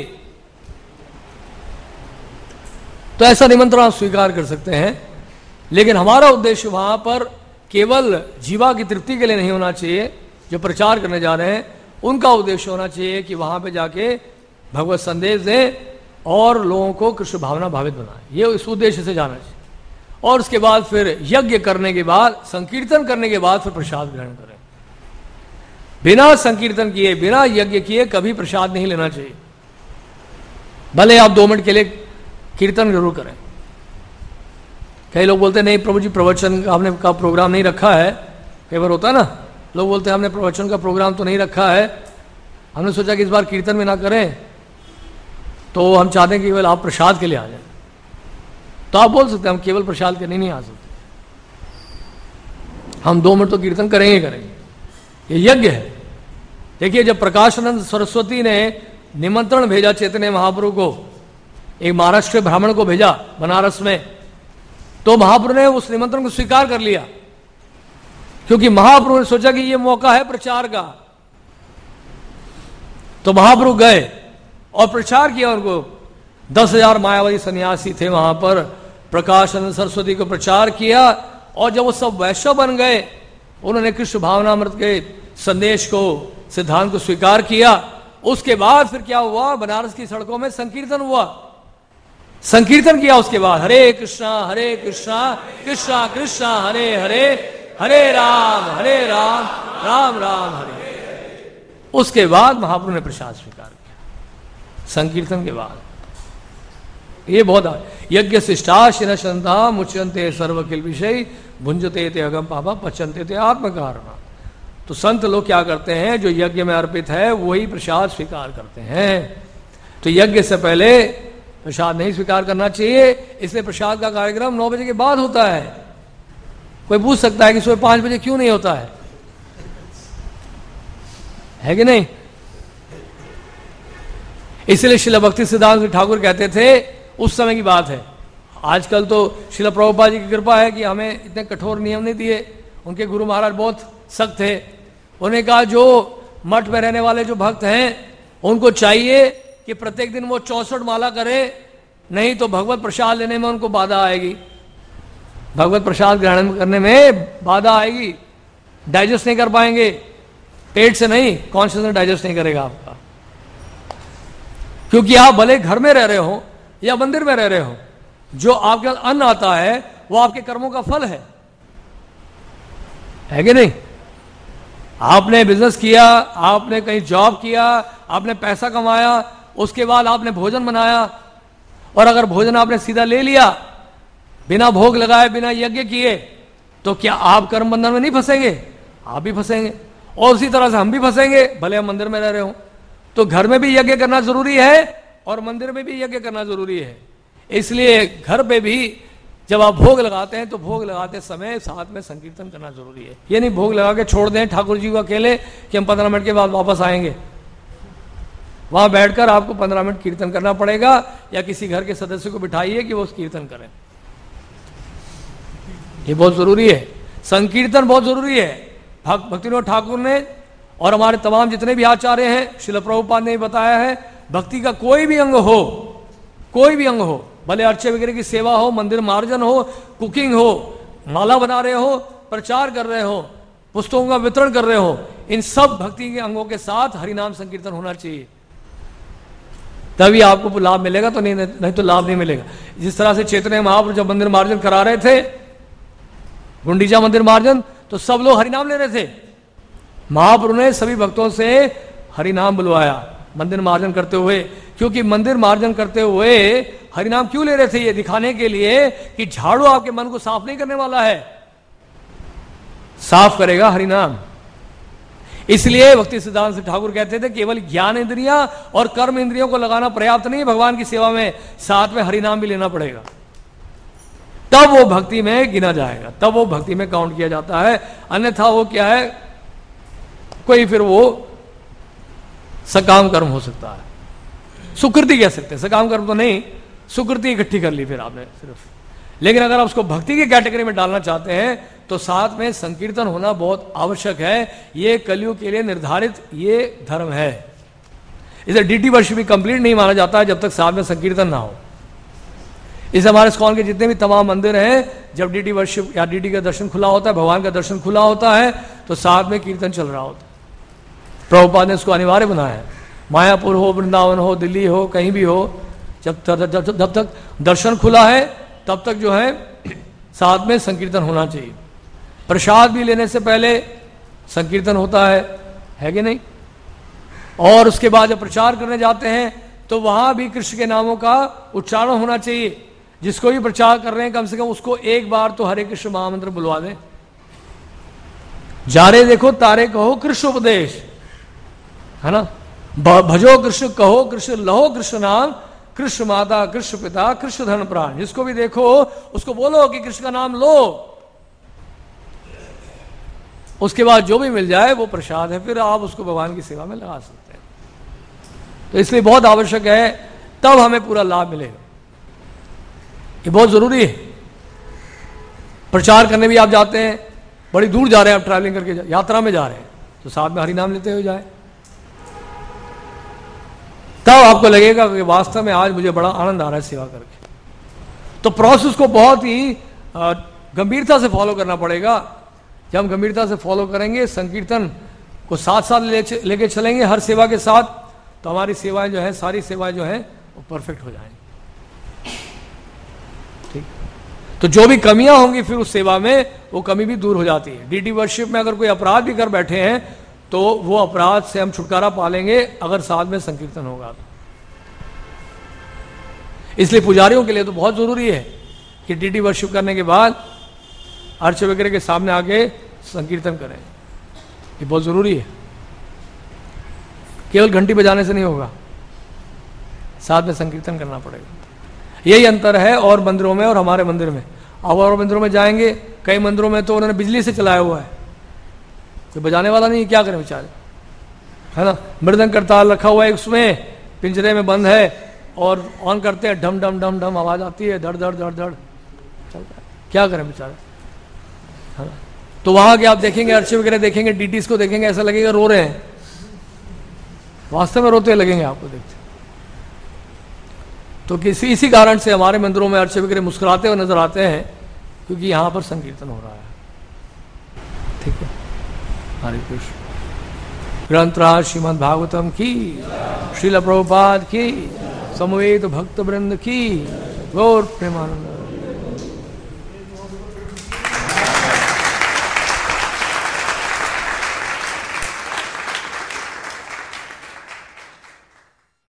A: तो ऐसा निमंत्रण आप स्वीकार कर सकते हैं, लेकिन हमारा उद्देश्य वहां पर केवल जीवा की तृप्ति के लिए नहीं होना चाहिए। जो प्रचार करने जा रहे हैं उनका उद्देश्य होना चाहिए कि वहां पे जाके भगवत संदेश दें और लोगों को कृष्ण भावना भावित बनाए, ये इस उद्देश्य से जाना चाहिए। और उसके बाद फिर यज्ञ करने के बाद, संकीर्तन करने के बाद फिर प्रसाद ग्रहण करें। बिना संकीर्तन किए, बिना यज्ञ किए कभी प्रसाद नहीं लेना चाहिए। भले आप दो मिनट के लिए कीर्तन जरूर करें। कई लोग बोलते हैं नहीं प्रभु जी प्रवचन हमने का प्रोग्राम नहीं रखा है, कई बार होता है ना, लोग बोलते हैं हमने प्रवचन का प्रोग्राम तो नहीं रखा है, हमने सोचा कि इस बार कीर्तन में ना करें, तो हम चाहते हैं कि केवल आप प्रसाद के लिए आ जाए। तो आप बोल सकते हैं हम केवल प्रसाद के लिए नहीं आ सकते, हम दो मिनट तो कीर्तन करेंगे करेंगे, ये यज्ञ है। देखिए जब प्रकाशानंद सरस्वती ने निमंत्रण भेजा चैतन्य महाप्रभु को, एक महाराष्ट्र ब्राह्मण को भेजा बनारस में, तो महाप्रभु ने उस निमंत्रण को स्वीकार कर लिया, क्योंकि महाप्रभु ने सोचा कि ये मौका है प्रचार का। तो महाप्रभु गए और प्रचार किया उनको। दस हजार मायावादी सन्यासी थे वहां पर, प्रकाशानंद सरस्वती को प्रचार किया। और जब वो सब वैश्य बन गए, उन्होंने कृष्ण भावनामृत के संदेश को, सिद्धांत को स्वीकार किया। उसके बाद फिर क्या हुआ, बनारस की सड़कों में संकीर्तन हुआ, संकीर्तन किया। उसके बाद हरे कृष्णा हरे कृष्णा कृष्णा कृष्णा हरे हरे, हरे राम हरे राम राम राम हरे। उसके बाद महाप्रभु ने प्रसाद स्वीकार किया संकीर्तन के बाद। ये बहुत यज्ञ शिष्टा शिनशंता मुच्यंते सर्वकिल विषय भुंजते ते अगम पापा पचनते ते आत्मकारणा। तो संत लोग क्या करते हैं, जो यज्ञ में अर्पित है वही प्रसाद स्वीकार करते हैं। तो यज्ञ से पहले प्रसाद नहीं स्वीकार करना चाहिए, इसलिए प्रसाद का कार्यक्रम नौ बजे के बाद होता है। कोई पूछ सकता है कि सुबह पांच बजे क्यों नहीं होता है, है कि नहीं? इसलिए श्रील भक्ति सिद्धांत ठाकुर कहते थे, उस समय की बात है, आजकल तो श्रील प्रभुपाद जी की कृपा है कि हमें इतने कठोर नियम नहीं दिए। उनके गुरु महाराज बहुत सख्त थे। उन्होंने कहा जो मठ में रहने वाले जो भक्त हैं उनको चाहिए कि प्रत्येक दिन वो चौसठ माला करें, नहीं तो भगवत प्रसाद लेने में उनको बाधा आएगी, भगवत प्रसाद ग्रहण करने में बाधा आएगी, डाइजेस्ट नहीं कर पाएंगे, पेट से नहीं कॉन्शियसनेस डाइजेस्ट नहीं करेगा आपका। क्योंकि आप भले घर में रह रहे हो या मंदिर में रह रहे हो, जो आपके पास अन्न आता है वो आपके कर्मों का फल है, है कि नहीं? आपने बिजनेस किया, आपने कहीं जॉब किया, आपने पैसा कमाया, उसके बाद आपने भोजन बनाया, और अगर भोजन आपने सीधा ले लिया बिना भोग लगाए, बिना यज्ञ किए, तो क्या आप कर्म बंधन में नहीं फंसेंगे? आप भी फंसेंगे, और उसी तरह से हम भी फंसेंगे, भले हम मंदिर में रह रहे हो। तो घर में भी यज्ञ करना जरूरी है और मंदिर में भी यज्ञ करना जरूरी है। इसलिए घर पे भी जब आप भोग लगाते हैं तो भोग लगाते समय साथ में संकीर्तन करना जरूरी है। ये नहीं भोग लगा के छोड़ दें ठाकुर जी को अकेले कि हम पंद्रह मिनट के बाद वापस आएंगे। वहां बैठकर आपको पंद्रह मिनट कीर्तन करना पड़ेगा, या किसी घर के सदस्य को बिठाइए कि वो कीर्तन करें। ये बहुत जरूरी है, संकीर्तन बहुत जरूरी है। भक्तिविनोद ठाकुर ने और हमारे तमाम जितने भी आचार्य हैं, श्रील प्रभुपाद ने बताया है, भक्ति का कोई भी अंग हो, कोई भी अंग हो, भले अर्चे वगैरह की सेवा हो, मंदिर मार्जन हो, कुकिंग हो, माला बना रहे हो, प्रचार कर रहे हो, पुस्तकों का वितरण कर रहे हो, इन सब भक्ति के अंगों के साथ हरिनाम संकीर्तन होना चाहिए, तभी आपको लाभ मिलेगा। तो नहीं नहीं तो लाभ नहीं मिलेगा। जिस तरह से चैतन्य महाप्रभु जब मंदिर मार्जन करा रहे थे, गुंडीचा मंदिर मार्जन, तो सब लोग हरिनाम ले रहे थे। महाप्रभु ने सभी भक्तों से हरिनाम बुलवाया मंदिर मार्जन करते हुए, क्योंकि मंदिर मार्जन करते हुए हरिनाम क्यों ले रहे थे? ये दिखाने के लिए कि झाड़ू आपके मन को साफ नहीं करने वाला है, साफ करेगा हरिनाम। इसलिए भक्ति सिद्धांत ठाकुर कहते थे केवल ज्ञान इंद्रियां और कर्म इंद्रियों को लगाना पर्याप्त नहीं है भगवान की सेवा में, साथ में हरिनाम भी लेना पड़ेगा, तब वो भक्ति में गिना जाएगा, तब वो भक्ति में काउंट किया जाता है। अन्यथा वो क्या है, कोई फिर वो सकाम कर्म हो सकता है, सुकृति कह सकते हैं, सकाम कर्म तो नहीं, सुकृति इकट्ठी कर ली फिर आपने सिर्फ। लेकिन अगर आप उसको भक्ति की कैटेगरी में डालना चाहते हैं तो साथ में संकीर्तन होना बहुत आवश्यक है। ये कलयुग के लिए निर्धारित ये धर्म है। इसे डीटी वर्शिप भी कंप्लीट नहीं माना जाता है जब तक साथ में संकीर्तन ना हो। इस हमारे स्कॉन के जितने भी तमाम मंदिर हैं, जब डीटी वर्शिप या डीटी का दर्शन खुला होता है, भगवान का दर्शन खुला होता है, तो साथ में कीर्तन चल रहा होता है। प्रभुपाद ने इसको अनिवार्य बनाया है। मायापुर हो, वृंदावन हो, दिल्ली हो, कहीं भी हो, जब तक जब, जब तक दर्शन खुला है तब तक जो है साथ में संकीर्तन होना चाहिए। प्रसाद भी लेने से पहले संकीर्तन होता है, है कि नहीं? और उसके बाद जब प्रचार करने जाते हैं तो वहां भी कृष्ण के नामों का उच्चारण होना चाहिए। जिसको भी प्रचार कर रहे हैं कम से कम उसको एक बार तो हरे कृष्ण महामंत्र बुलवा दें। जारे देखो तारे कहो कृष्ण उपदेश, है ना? भजो कृष्ण कहो कृष्ण लहो कृष्ण नाम, कृष्ण माता कृष्ण पिता कृष्ण धन प्राण। जिसको भी देखो उसको बोलो कि कृष्ण का नाम लो। उसके बाद जो भी मिल जाए वो प्रसाद है, फिर आप उसको भगवान की सेवा में लगा सकते हैं। तो इसलिए बहुत आवश्यक है, तब हमें पूरा लाभ मिलेगा। ये बहुत जरूरी है। प्रचार करने भी आप जाते हैं, बड़ी दूर जा रहे हैं, आप ट्रैवलिंग करके यात्रा में जा रहे हैं, तो साथ में हरिनाम लेते हुए जाए, तब आपको लगेगा कि वास्तव में आज मुझे बड़ा आनंद आ रहा है सेवा करके। तो प्रोसेस को बहुत ही गंभीरता से फॉलो करना पड़ेगा। जब हम गंभीरता से फॉलो करेंगे, संकीर्तन को साथ साथ लेके ले चलेंगे हर सेवा के साथ, तो हमारी सेवाएं जो है, सारी सेवाएं जो है वो परफेक्ट हो जाएंगी। ठीक, तो जो भी कमियां होंगी फिर उस सेवा में, वो कमी भी दूर हो जाती है। डीटी वर्शिप में अगर कोई अपराध भी कर बैठे हैं तो वो अपराध से हम छुटकारा पालेंगे अगर साथ में संकीर्तन होगा तो। इसलिए पुजारियों के लिए तो बहुत जरूरी है कि डीटी वर्शिप करने के बाद अर्च वगैरह के सामने आके संकीर्तन करें। ये बहुत जरूरी है। केवल घंटी बजाने से नहीं होगा, साथ में संकीर्तन करना पड़ेगा। यही अंतर है और मंदिरों में और हमारे मंदिर में। अब और मंदिरों में जाएंगे, कई मंदिरों में तो उन्होंने बिजली से चलाया हुआ है, कोई बजाने वाला नहीं, क्या करें बेचारे, है ना? मृदंग करताल रखा हुआ है, उसमें पिंजरे में बंद है, और ऑन करते हैं, ढम ढम ढम ढम आवाज आती है, धड़ धड़ धड़ धड़ चलता है, क्या करें बेचारे, है ना? तो वहां के आप देखेंगे, अर्ची वगैरह देखेंगे, डीटीज को देखेंगे, ऐसा लगेगा रो रहे हैं, वास्तव में रोते लगेंगे आपको देखते। तो किसी इसी कारण से हमारे मंदिरों में अर्ची वगैरह मुस्कुराते हुए नजर आते हैं, क्योंकि यहां पर संकीर्तन हो रहा है। ठीक है, हरे कृष्ण। ग्रंथराज श्रीमद् भागवतम की, श्रील प्रभुपाद की, समवेत भक्त वृंद की, गौर प्रेमानंद।